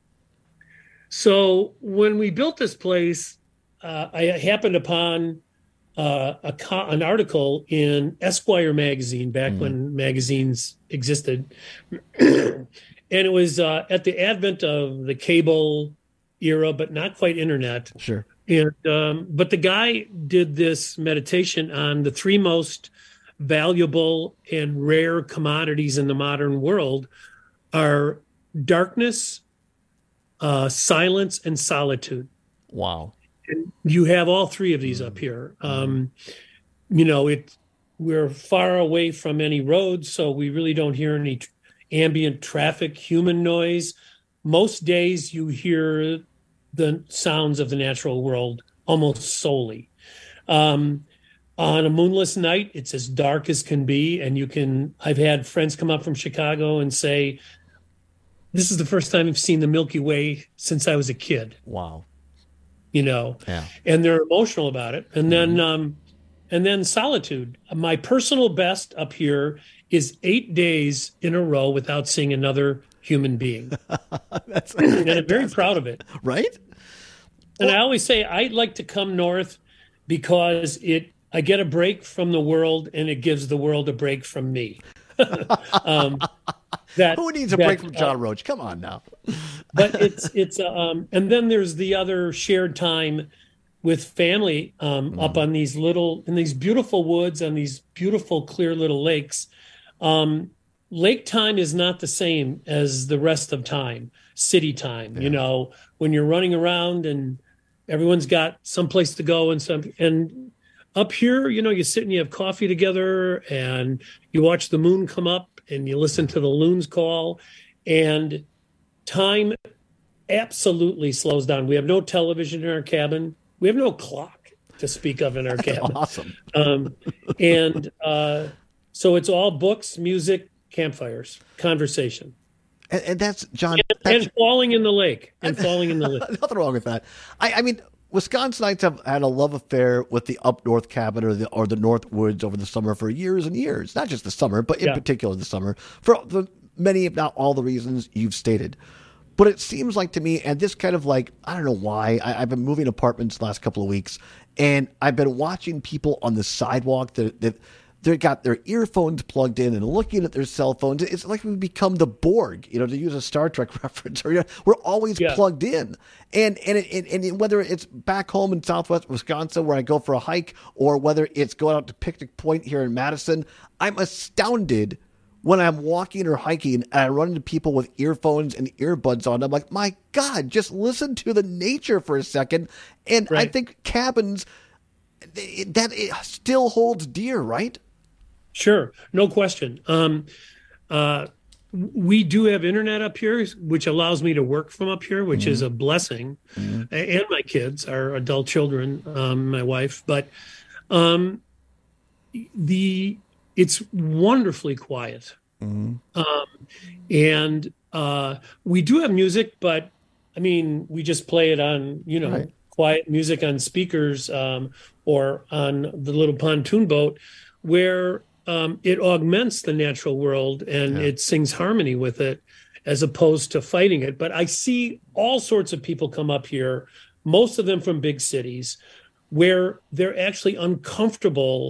so when we built this place, uh, I happened upon uh, a co- an article in Esquire magazine, back mm. when magazines existed. And it was uh, at the advent of the cable era, but not quite internet. Sure. And um, but the guy did this meditation on the three most valuable and rare commodities in the modern world are darkness, uh, silence, and solitude. Wow. And you have all three of these up here. Um, you know, it we're far away from any roads, so we really don't hear any t- ambient traffic, human noise. Most days you hear the sounds of the natural world almost solely. Um, on a moonless night, it's as dark as can be. And you can, I've had friends come up from Chicago and say, this is the first time I've seen the Milky Way since I was a kid. Wow. You know, yeah. And they're emotional about it. And then, mm-hmm. um, and then solitude. My personal best up here is eight days in a row without seeing another human being. That's and I'm very proud of it. Right? And well, I always say I'd like to come north because it I get a break from the world and it gives the world a break from me. um, that, Who needs a that, break from John uh, Roach? Come on now. But it's it's um, and then there's the other shared time with family um, mm. up on these little in these beautiful woods on these beautiful clear little lakes. Um, lake time is not the same as the rest of time, city time. Yeah. You know, when you're running around and everyone's got someplace to go and some and up here, you know, you sit and you have coffee together and you watch the moon come up and you listen to the loons call, and time absolutely slows down. We have no television in our cabin. We have no clock to speak of in our cabin. Awesome. Um, and uh, so it's all books, music, campfires, conversation. And, and that's, John. And, that's, and falling in the lake. And falling in the lake. Nothing wrong with that. I, I mean, Wisconsinites have had a love affair with the up north cabin or the or the north woods over the summer for years and years. Not just the summer, but in yeah. particular the summer, for the many, if not all, the reasons you've stated. But it seems like to me, and this kind of like, I don't know why, I, I've been moving apartments the last couple of weeks, and I've been watching people on the sidewalk that, that they've got their earphones plugged in and looking at their cell phones. It's like we become the Borg, you know, to use a Star Trek reference. Or, you know, we're always yeah. plugged in. And and, it, and and whether it's back home in southwest Wisconsin where I go for a hike, or whether it's going out to Picnic Point here in Madison, I'm astounded when I'm walking or hiking and I run into people with earphones and earbuds on. I'm like, my God, just listen to the nature for a second. And right. I think cabins, that it still holds dear, right? Sure. No question. Um, uh, we do have internet up here, which allows me to work from up here, which mm-hmm. is a blessing. Mm-hmm. And my kids, our adult children, um, my wife. But um, the it's wonderfully quiet. Mm-hmm. Um, and uh, we do have music, but I mean, we just play it on, you know, right. quiet music on speakers um, or on the little pontoon boat where um, it augments the natural world and yeah. it sings harmony with it as opposed to fighting it. But I see all sorts of people come up here, most of them from big cities, where they're actually uncomfortable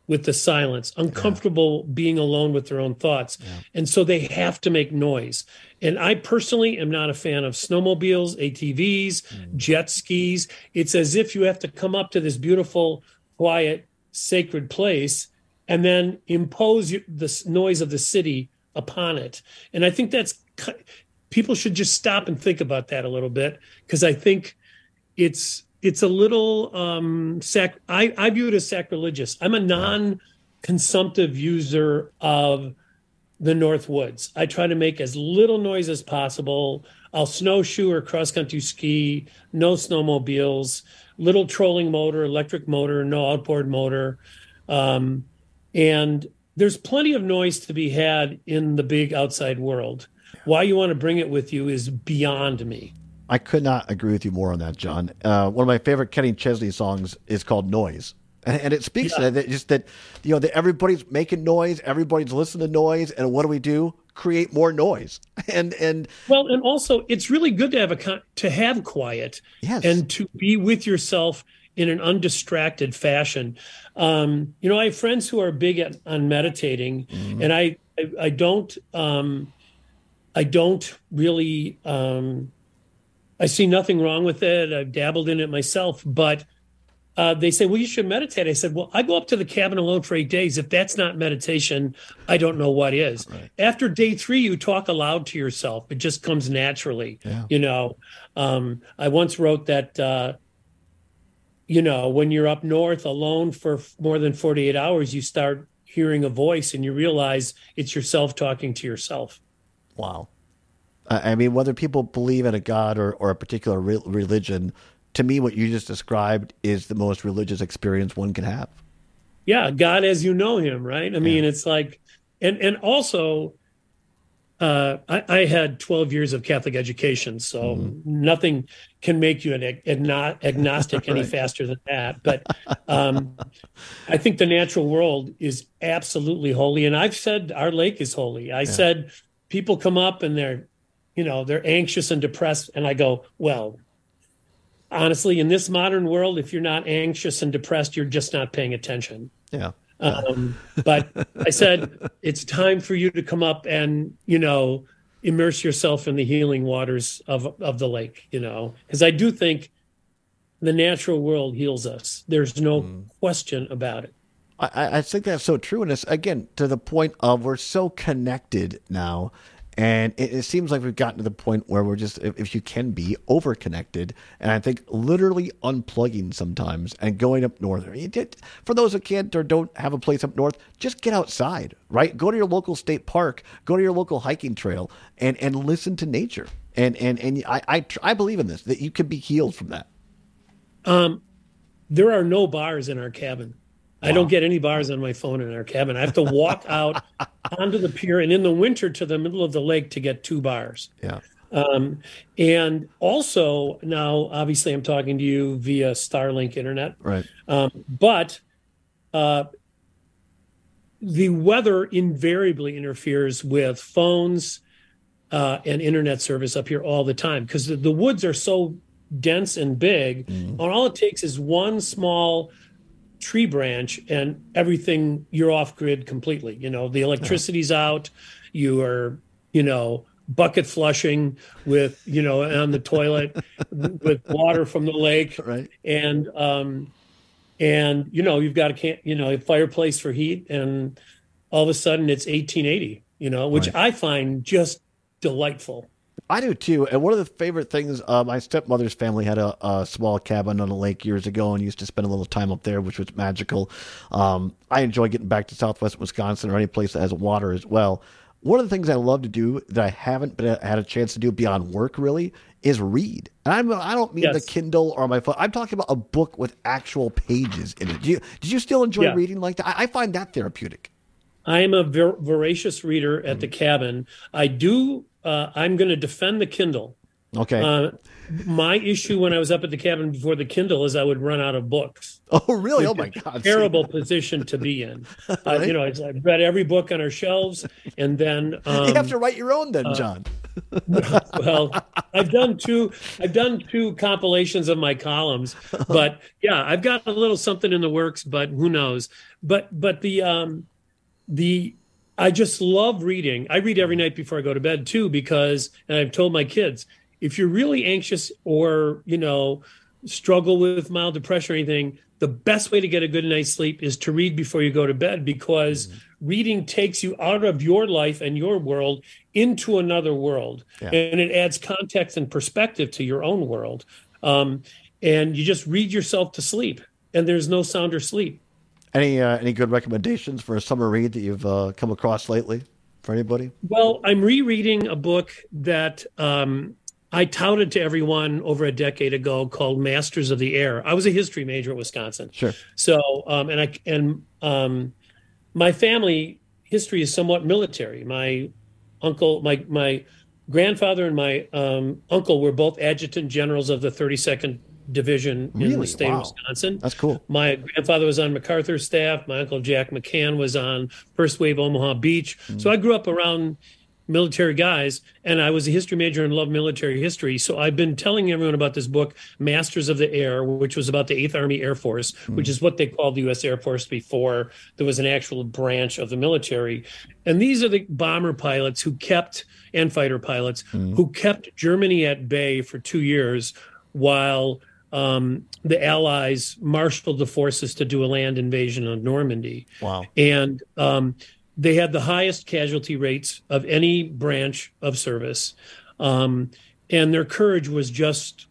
with the silence, uncomfortable yeah. being alone with their own thoughts. Yeah. And so they have to make noise. And I personally am not a fan of snowmobiles, A T Vs, mm. jet skis. It's as if you have to come up to this beautiful, quiet, sacred place and then impose the noise of the city upon it. And I think that's, people should just stop and think about that a little bit, because I think it's, it's a little, um, sac- I, I view it as sacrilegious. I'm a non-consumptive user of the North Woods. I try to make as little noise as possible. I'll snowshoe or cross-country ski, no snowmobiles, little trolling motor, electric motor, no outboard motor. Um, and there's plenty of noise to be had in the big outside world. Why you want to bring it with you is beyond me. I could not agree with you more on that, John. Uh, one of my favorite Kenny Chesney songs is called Noise. And, and it speaks yeah. to that, just that, you know, that everybody's making noise, everybody's listening to noise, and what do we do? Create more noise. And and well, and also it's really good to have a to have quiet yes. and to be with yourself in an undistracted fashion. Um, you know, I have friends who are big at, on meditating, mm-hmm. and I I, I don't um, I don't really um, I see nothing wrong with it. I've dabbled in it myself, but. Uh, they say, well, you should meditate. I said, well, I go up to the cabin alone for eight days. If that's not meditation, I don't know what is. Right. After day three, you talk aloud to yourself. It just comes naturally. Yeah. You know, um, I once wrote that, uh, you know, when you're up north alone for more than forty-eight hours, you start hearing a voice and you realize it's yourself talking to yourself. Wow. I mean, whether people believe in a God or, or a particular re- religion, to me, what you just described is the most religious experience one can have. Yeah, God as you know him, right? I yeah. mean, it's like, and and also, uh, I, I had twelve years of Catholic education, so mm-hmm. nothing can make you an agno- agnostic any right. faster than that. But um, I think the natural world is absolutely holy. And I've said our lake is holy. I yeah. said people come up and they're, you know, they're anxious and depressed. And I go, well, honestly, in this modern world, if you're not anxious and depressed, you're just not paying attention. Yeah. Um, but I said, it's time for you to come up and, you know, immerse yourself in the healing waters of, of the lake, you know, because I do think the natural world heals us. There's no mm. question about it. I, I think that's so true. And it's, again, to the point of we're so connected now. And it, it seems like we've gotten to the point where we're just, if, if you can be, over-connected. And I think literally unplugging sometimes and going up north. For those who can't or don't have a place up north, just get outside, right? Go to your local state park, go to your local hiking trail, and, and listen to nature. And and and I, I I believe in this, that you can be healed from that. Um, there are no bars in our cabin. Wow. I don't get any bars on my phone in our cabin. I have to walk out onto the pier and in the winter to the middle of the lake to get two bars. Yeah. Um, and also now, obviously, I'm talking to you via Starlink internet. Right. Um, but uh, the weather invariably interferes with phones uh, and internet service up here all the time because the, the woods are so dense and big. Mm-hmm. And all it takes is one small tree branch and everything, you're off grid completely. You know, the electricity's yeah. out, you are, you know, bucket flushing with, you know, on the toilet with water from the lake. Right. And, um, and, you know, you've got a can, you know, a fireplace for heat and all of a sudden it's eighteen eighty, you know, which right. I find just delightful. I do too. And one of the favorite things, uh, my stepmother's family had a, a small cabin on a lake years ago and used to spend a little time up there, which was magical. Um, I enjoy getting back to Southwest Wisconsin or any place that has water as well. One of the things I love to do that I haven't been, had a chance to do beyond work really is read. And I'm, I don't mean yes. the Kindle or my phone. I'm talking about a book with actual pages in it. Do you, did you still enjoy yeah. reading like that? I, I find that therapeutic. I am a ver- voracious reader at mm. the cabin. I do. Uh, I'm going to defend the Kindle. Okay. Uh, my issue when I was up at the cabin before the Kindle is I would run out of books. Oh, really? Oh, my God. Terrible position to be in. Uh, right? You know, I read every book on our shelves, and then... Um, you have to write your own then, John. Well, I've done two. I've done two compilations of my columns, but yeah, I've got a little something in the works. But who knows? But but the um, the I just love reading. I read every night before I go to bed too, because, and I've told my kids, if you're really anxious or you know struggle with mild depression or anything, the best way to get a good night's sleep is to read before you go to bed, because mm-hmm. reading takes you out of your life and your world into another world. Yeah. And it adds context and perspective to your own world. Um, and you just read yourself to sleep, and there's no sounder sleep. Any uh, any good recommendations for a summer read that you've uh, come across lately for anybody? Well, I'm rereading a book that um, I touted to everyone over a decade ago called Masters of the Air. I was a history major at Wisconsin. Sure. So, um, and I and um, my family history is somewhat military. My uncle, my my grandfather, and my um, uncle were both adjutant generals of the thirty-second Division in Really? the state Wow. of Wisconsin. That's cool. My grandfather was on MacArthur's staff. My uncle Jack McCann was on First Wave Omaha Beach. Mm. So I grew up around military guys, and I was a history major and loved military history. So I've been telling everyone about this book, Masters of the Air, which was about the eighth Army Air Force, mm. which is what they called the U S Air Force before there was an actual branch of the military. And these are the bomber pilots who kept, and fighter pilots, mm. who kept Germany at bay for two years while um, the Allies marshaled the forces to do a land invasion of Normandy. Wow. And um, they had the highest casualty rates of any branch of service. Um, and their courage was just,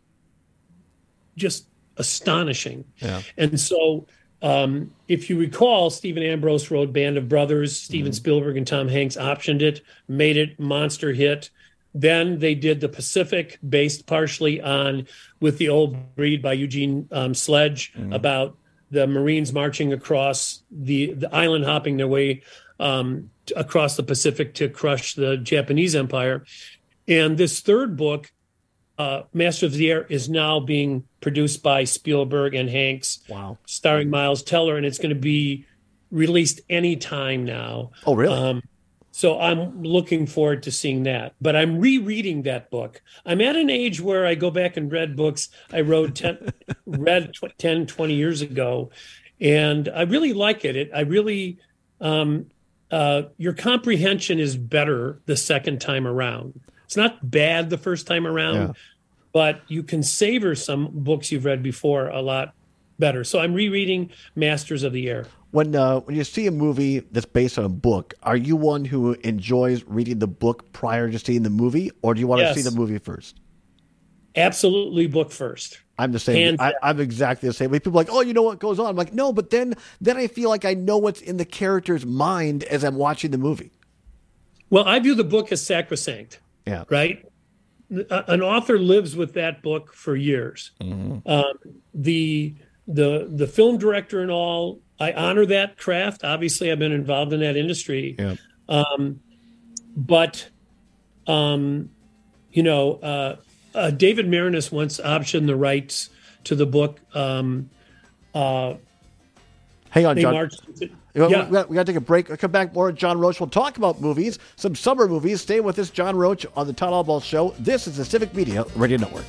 just astonishing. Yeah. And so um, if you recall, Stephen Ambrose wrote Band of Brothers. Steven mm-hmm. Spielberg and Tom Hanks optioned it, made it monster hit. Then they did The Pacific, based partially on With the Old Breed by Eugene um, Sledge, mm-hmm. about the Marines marching across the, the island, hopping their way um, to, across the Pacific to crush the Japanese Empire. And this third book, uh, Master of the Air, is now being produced by Spielberg and Hanks, wow. starring Miles Teller, and it's going to be released any time now. Oh, really? Um, So I'm looking forward to seeing that. But I'm rereading that book. I'm at an age where I go back and read books I wrote ten, read ten, twenty years ago. And I really like it. it I really, um, uh, your comprehension is better the second time around. It's not bad the first time around, Yeah. but you can savor some books you've read before a lot better. So I'm rereading Masters of the Air. When uh, when you see a movie that's based on a book, are you one who enjoys reading the book prior to seeing the movie, or do you want Yes. to see the movie first? Absolutely book first. I'm the same. Hands I, I'm exactly the same way. People are like, oh, you know what goes on? I'm like, no, but then then I feel like I know what's in the character's mind as I'm watching the movie. Well, I view the book as sacrosanct. Yeah. Right? A- An author lives with that book for years. Mm-hmm. Um, the the the film director and all, I honor that craft. Obviously, I've been involved in that industry. Yeah. Um, but, um, you know, uh, uh, David Marinus once optioned the rights to the book. Um, uh, Hang on, they John. marched- We yeah. got, we got to take a break. We'll come back more with John Roach. We'll talk about movies, some summer movies. Stay with us, John Roach, on the Todd Albaugh Show. This is the Civic Media Radio Network.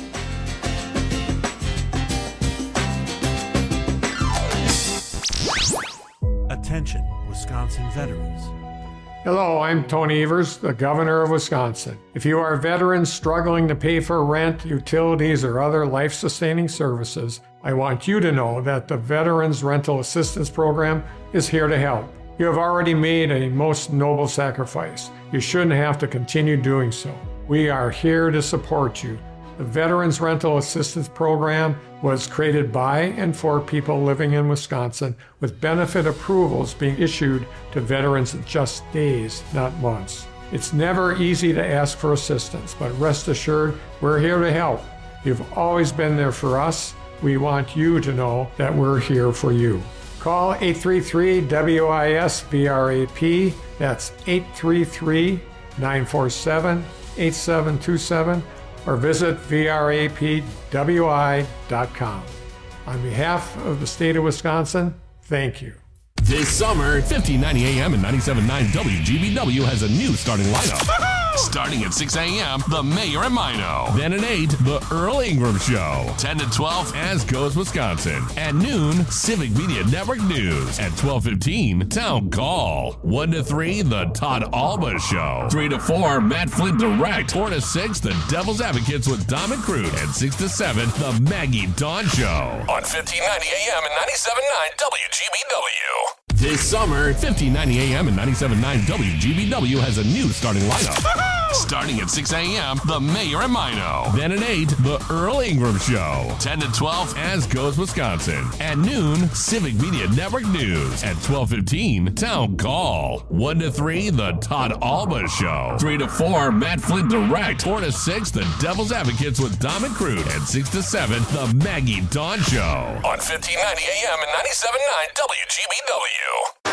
Attention, Wisconsin veterans. Hello, I'm Tony Evers, the Governor of Wisconsin. If you are veterans struggling to pay for rent, utilities, or other life-sustaining services, I want you to know that the Veterans Rental Assistance Program is here to help. You have already made a most noble sacrifice. You shouldn't have to continue doing so. We are here to support you. The Veterans Rental Assistance Program was created by and for people living in Wisconsin, with benefit approvals being issued to veterans in just days, not months. It's never easy to ask for assistance, but rest assured, we're here to help. You've always been there for us. We want you to know that we're here for you. Call eight three three W I S V R A P. That's eight three three, nine four seven, eight seven two seven. or visit V R A P W I dot com. On behalf of the state of Wisconsin, thank you. This summer, fifteen ninety A M and ninety-seven point nine W G B W has a new starting lineup. Starting at six a.m., The Mayor and Mino. Then at eight, The Earl Ingram Show. ten to twelve, As Goes Wisconsin. At noon, Civic Media Network News. At twelve fifteen, Town Call. one to three, The Todd Alba Show. three to four, Matt Flynn Direct. four to six, The Devil's Advocates with Dom and Crude. And six to seven, The Maggie Dawn Show. On fifteen ninety a.m. and ninety-seven point nine W G B W. This summer, fifteen ninety a.m. and ninety-seven point nine W G B W has a new starting lineup. Starting at six a.m., The Mayor and Mino. Then at eight, The Earl Ingram Show. ten to twelve, As Goes Wisconsin. At noon, Civic Media Network News. At twelve fifteen, Town Call. one to three, The Todd Alba Show. three to four, Matt Flynn Direct. four to six, The Devil's Advocates with Dom and Crude. And six to seven, The Maggie Dawn Show. On fifteen ninety a.m. and ninety-seven point nine W G B W.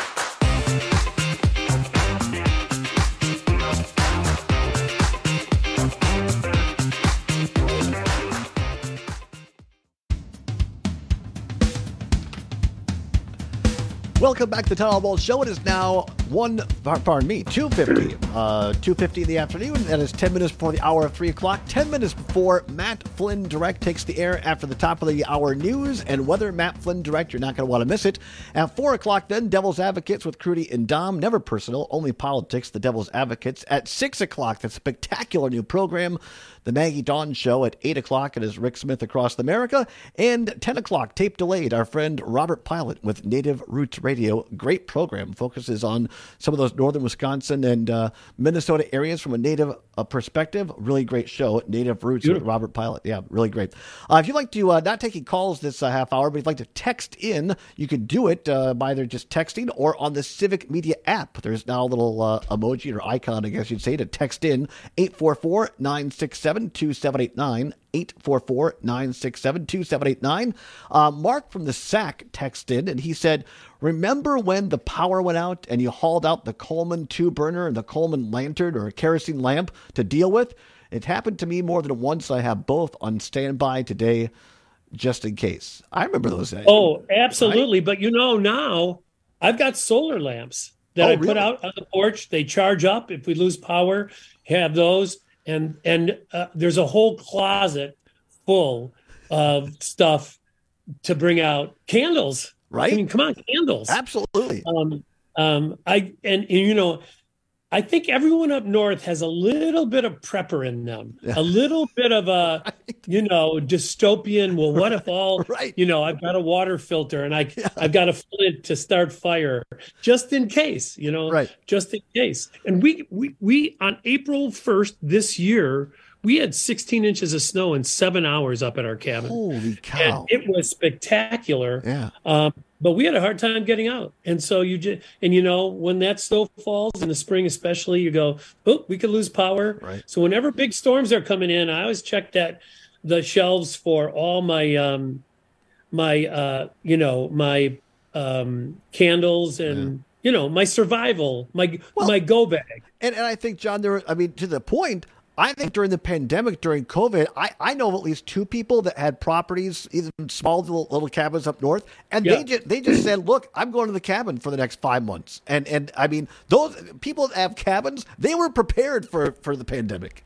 Welcome back to the Town Hall Ball Show. It is now one, pardon me, two fifty. Uh, two fifty in the afternoon. That is ten minutes before the hour of three o'clock. ten minutes before Matt Flynn Direct takes the air after the top of the hour news and weather. Matt Flynn Direct, you're not going to want to miss it. At four o'clock then, Devil's Advocates with Crudy and Dom. Never personal, only politics, the Devil's Advocates. At six o'clock, that spectacular new program, The Maggie Dawn Show. At eight o'clock, it is Rick Smith Across America. And ten o'clock, tape delayed, our friend Robert Pilot with Native Roots Radio. Great program. Focuses on some of those northern Wisconsin and uh, Minnesota areas from a Native uh, perspective. Really great show, Native Roots Beautiful. With Robert Pilot. Yeah, really great. Uh, if you'd like to, uh, not taking calls this uh, half hour, but if you'd like to text in, you could do it uh, by either just texting or on the Civic Media app. There's now a little uh, emoji or icon, I guess you'd say, to text in eight four four, nine six seven, two seven eight nine. eight four four, nine six seven, two seven eight nine. Uh, Mark from the S A C texted, and he said, remember when the power went out and you hauled out the Coleman two-burner and the Coleman lantern or a kerosene lamp to deal with? It happened to me more than once. I have both on standby today just in case. I remember those days. Oh, absolutely. Right? But you know, now I've got solar lamps that oh, I put really? out on the porch. They charge up if we lose power, have those. And and uh, there's a whole closet full of stuff to bring out. Candles, right? I mean, come on, candles. Absolutely. Um, um, I and, and you know, I think everyone up north has a little bit of prepper in them, yeah. a little bit of a, you know, dystopian. Well, what if all, right. you know, I've got a water filter and I, yeah. I've got a flint to start fire just in case, you know, right. just in case. And we, we, we, on April first this year, we had sixteen inches of snow in seven hours up at our cabin. Holy cow. And it was spectacular. Yeah. Um, but we had a hard time getting out. And so you just, and you know, when that snow falls in the spring, especially, you go, oh, we could lose power. Right. So whenever big storms are coming in, I always check that the shelves for all my, um, my, uh, you know, my, um, candles and, yeah. you know, my survival, my, well, my go bag. And, and I think, John, there, I mean, to the point, I think during the pandemic, during COVID, I, I know of at least two people that had properties, even small little, little cabins up north, and yeah. they just they just said, "Look, I'm going to the cabin for the next five months." And and I mean, those people that have cabins, they were prepared for, for the pandemic.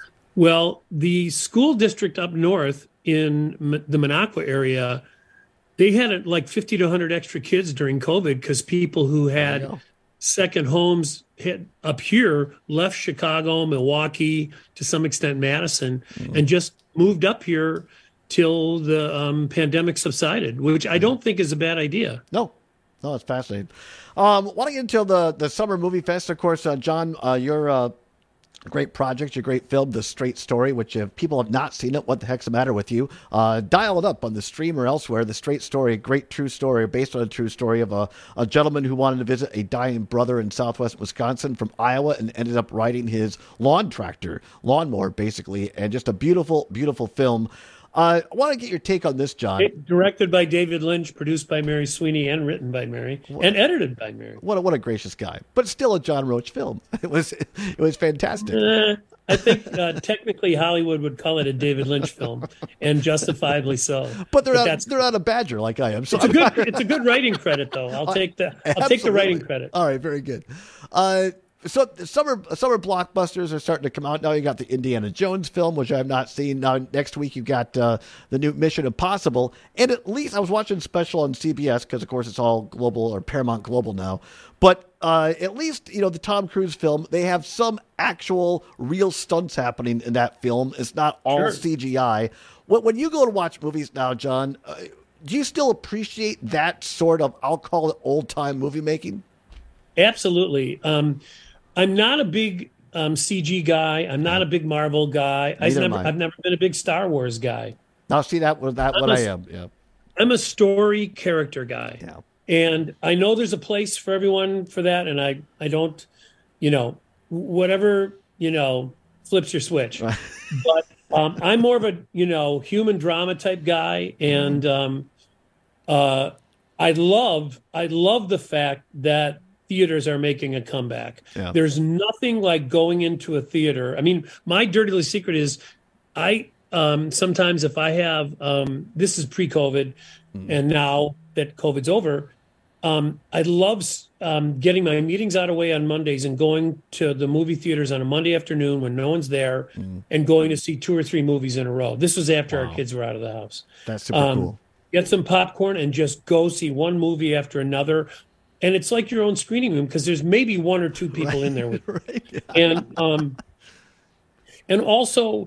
Well, the school district up north in M- the Minocqua area, they had like fifty to one hundred extra kids during COVID because people who had second homes hit up here left Chicago, Milwaukee, to some extent Madison, mm-hmm. and just moved up here till the um, pandemic subsided, which I don't think is a bad idea. No, no, it's fascinating. Um, want to get into the, the Summer Movie Fest, of course, uh, John, uh, you're uh, great project, your great film, The Straight Story, which if people have not seen it, what the heck's the matter with you? Uh, dial it up on the stream or elsewhere. The Straight Story, a great true story based on a true story of a, a gentleman who wanted to visit a dying brother in southwest Wisconsin from Iowa and ended up riding his lawn tractor, lawnmower basically, and just a beautiful, beautiful film. Uh, I want to get your take on this, John. It, directed by David Lynch, produced by Mary Sweeney, and written by Mary, what, and edited by Mary. What a, what a gracious guy! But still a John Roach film. It was it was fantastic. Uh, I think uh, technically Hollywood would call it a David Lynch film, and justifiably so. But they're but not they're not a badger like I am. So it's a good it's a good writing credit though. I'll take the I'll Absolutely. take the writing credit. All right, very good. Uh, So the summer summer blockbusters are starting to come out now. You got the Indiana Jones film, which I have not seen. Now next week you got uh, the new Mission Impossible, and at least I was watching special on C B S because of course it's all global or Paramount Global now. But uh, at least you know the Tom Cruise film, they have some actual real stunts happening in that film. It's not all Sure. C G I. When, when you go to watch movies now, John, uh, do you still appreciate that sort of, I'll call it old time movie making? Absolutely. Um, I'm not a big um, C G guy. I'm not a big Marvel guy. I've Neither am never, I. I've never been a big Star Wars guy. Now, see that was that I'm what a- I am. Yeah. I'm a story character guy. Yeah. And I know there's a place for everyone for that. And I, I don't, you know, whatever, you know, flips your switch. But um, I'm more of a, you know, human drama type guy. And um, uh, I love, I love the fact that theaters are making a comeback. Yeah. There's nothing like going into a theater. I mean, my dirty little secret is I um, sometimes if I have, um, this is pre-COVID and now that COVID's over, um, I love um, getting my meetings out of the way on Mondays and going to the movie theaters on a Monday afternoon when no one's there and going to see two or three movies in a row. This was after our kids were out of the house. That's super Um, cool. Get some popcorn and just go see one movie after another. And it's like your own screening room because there's maybe one or two people in there with you. And um, and also,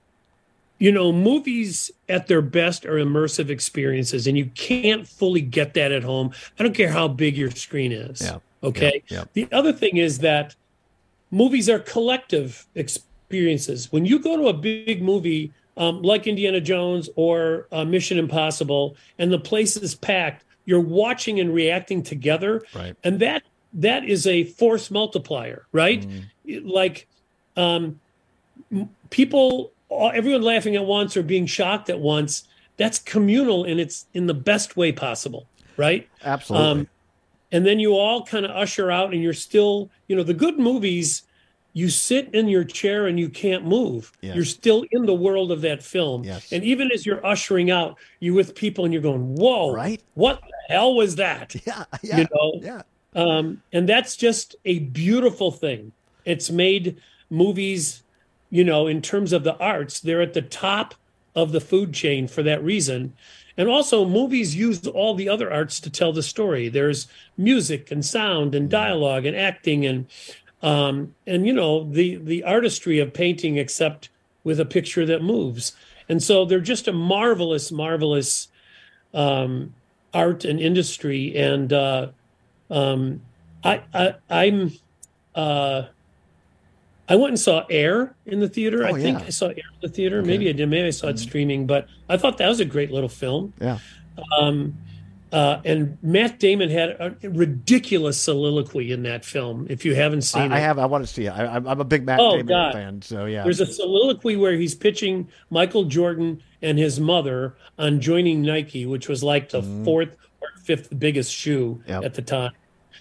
you know, movies at their best are immersive experiences, and you can't fully get that at home. I don't care how big your screen is. Yeah. Okay. Yeah. Yeah. The other thing is that movies are collective experiences. When you go to a big movie um, like Indiana Jones or uh, Mission Impossible, and the place is packed, you're watching and reacting together, right? And that that is a force multiplier, right? Like um, m- people, everyone laughing at once or being shocked at once. That's communal, and it's in the best way possible, right? Absolutely. And then you all kind of usher out, and you're still, you know, the good movies. You sit in your chair and you can't move. Yes. You're still in the world of that film. Yes. And even as you're ushering out, you're with people and you're going, whoa, right? What the hell was that? Yeah, yeah, you know? yeah. Um, and that's just a beautiful thing. It's made movies, you know, in terms of the arts, they're at the top of the food chain for that reason. And also movies use all the other arts to tell the story. There's music and sound and dialogue and acting and Um, and, you know, the, the artistry of painting, except with a picture that moves. And so they're just a marvelous, marvelous um, art and industry. And uh, um, I, I, I'm, uh, I went and saw Air in the theater. Oh, I think yeah. I saw Air in the theater. Okay. Maybe I did. Maybe I saw it streaming. But I thought that was a great little film. Yeah. Um, Uh, and Matt Damon had a ridiculous soliloquy in that film. If you haven't seen I, it, I have. I want to see it. I, I'm I'm a big Matt Oh, Damon God. fan. So yeah. There's a soliloquy where he's pitching Michael Jordan and his mother on joining Nike, which was like the fourth or fifth biggest shoe Yep. at the time.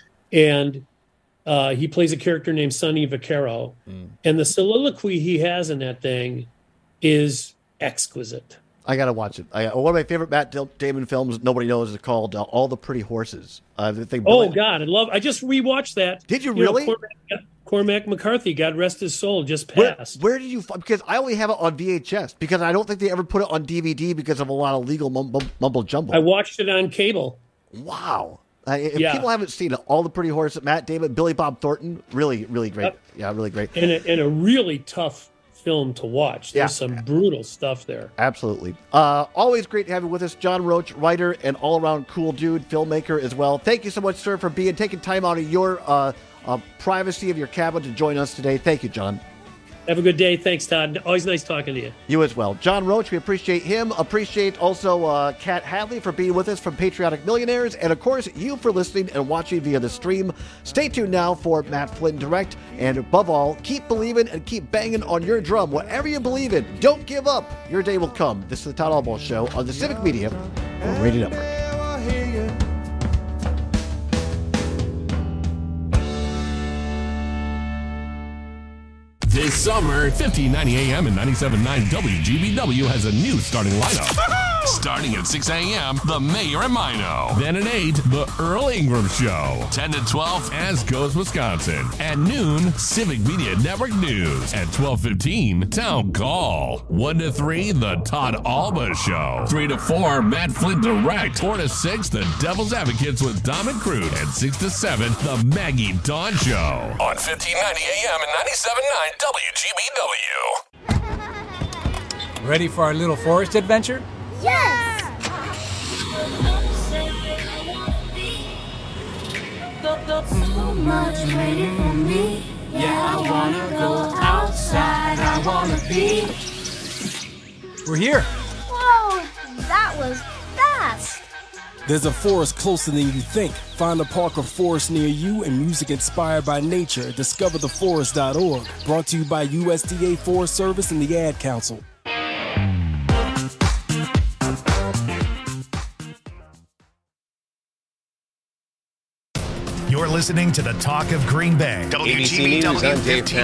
And uh, he plays a character named Sonny Vaccaro. And the soliloquy he has in that thing is exquisite. I gotta watch it. I, one of my favorite Matt Damon films, nobody knows, is called uh, All the Pretty Horses. Uh, the thing. Oh God, I love. I just rewatched that. Did you know, really? Cormac, Cormac McCarthy, God rest his soul, just Where, passed. where did you? fi- Because I only have it on V H S. Because I don't think they ever put it on D V D because of a lot of legal mumble, mumble jumble. I watched it on cable. Wow. Uh, if Yeah. people haven't seen it, All the Pretty Horses, Matt Damon, Billy Bob Thornton, really, really great. Yep. Yeah, really great. And a, and a really tough film to watch. There's Yeah. some brutal stuff there. Absolutely. Uh, always great to have you with us, John Roach, writer and all-around cool dude, filmmaker as well. Thank you so much, sir, for being taking time out of your uh, uh, privacy of your cabin to join us today. Thank you, John. Have a good day. Thanks, Todd. Always nice talking to you. You as well. John Roach, we appreciate him. Appreciate also uh, Kat Hadley for being with us from Patriotic Millionaires. And, of course, you for listening and watching via the stream. Stay tuned now for Matt Flynn Direct. And, above all, keep believing and keep banging on your drum. Whatever you believe in, don't give up. Your day will come. This is the Todd Albaugh Show on the Civic Media or Radio Network. This summer, fifteen ninety A M and ninety-seven point nine W G B W has a new starting lineup. Starting at six a.m., The Mayor and Mino. Then at eight, The Earl Ingram Show. ten to twelve, As Goes Wisconsin. At noon, Civic Media Network News. At twelve fifteen, Town Call. one to three, The Todd Alba Show. three to four, Matt Flint Direct. four to six, The Devil's Advocates with Dom and Crude. And six to seven, The Maggie Dawn Show. On fifteen ninety A M and ninety-seven point nine W G B W. Ready for our little forest adventure? Yes! So much waiting for me. Yeah, I wanna go outside. I wanna be. We're here. Whoa, that was fast. There's a forest closer than you think. Find a park or forest near you and music inspired by nature at discover the forest dot org. Brought to you by U S D A Forest Service and the Ad Council. You're listening to the Talk of Green Bay. W G B W fifteen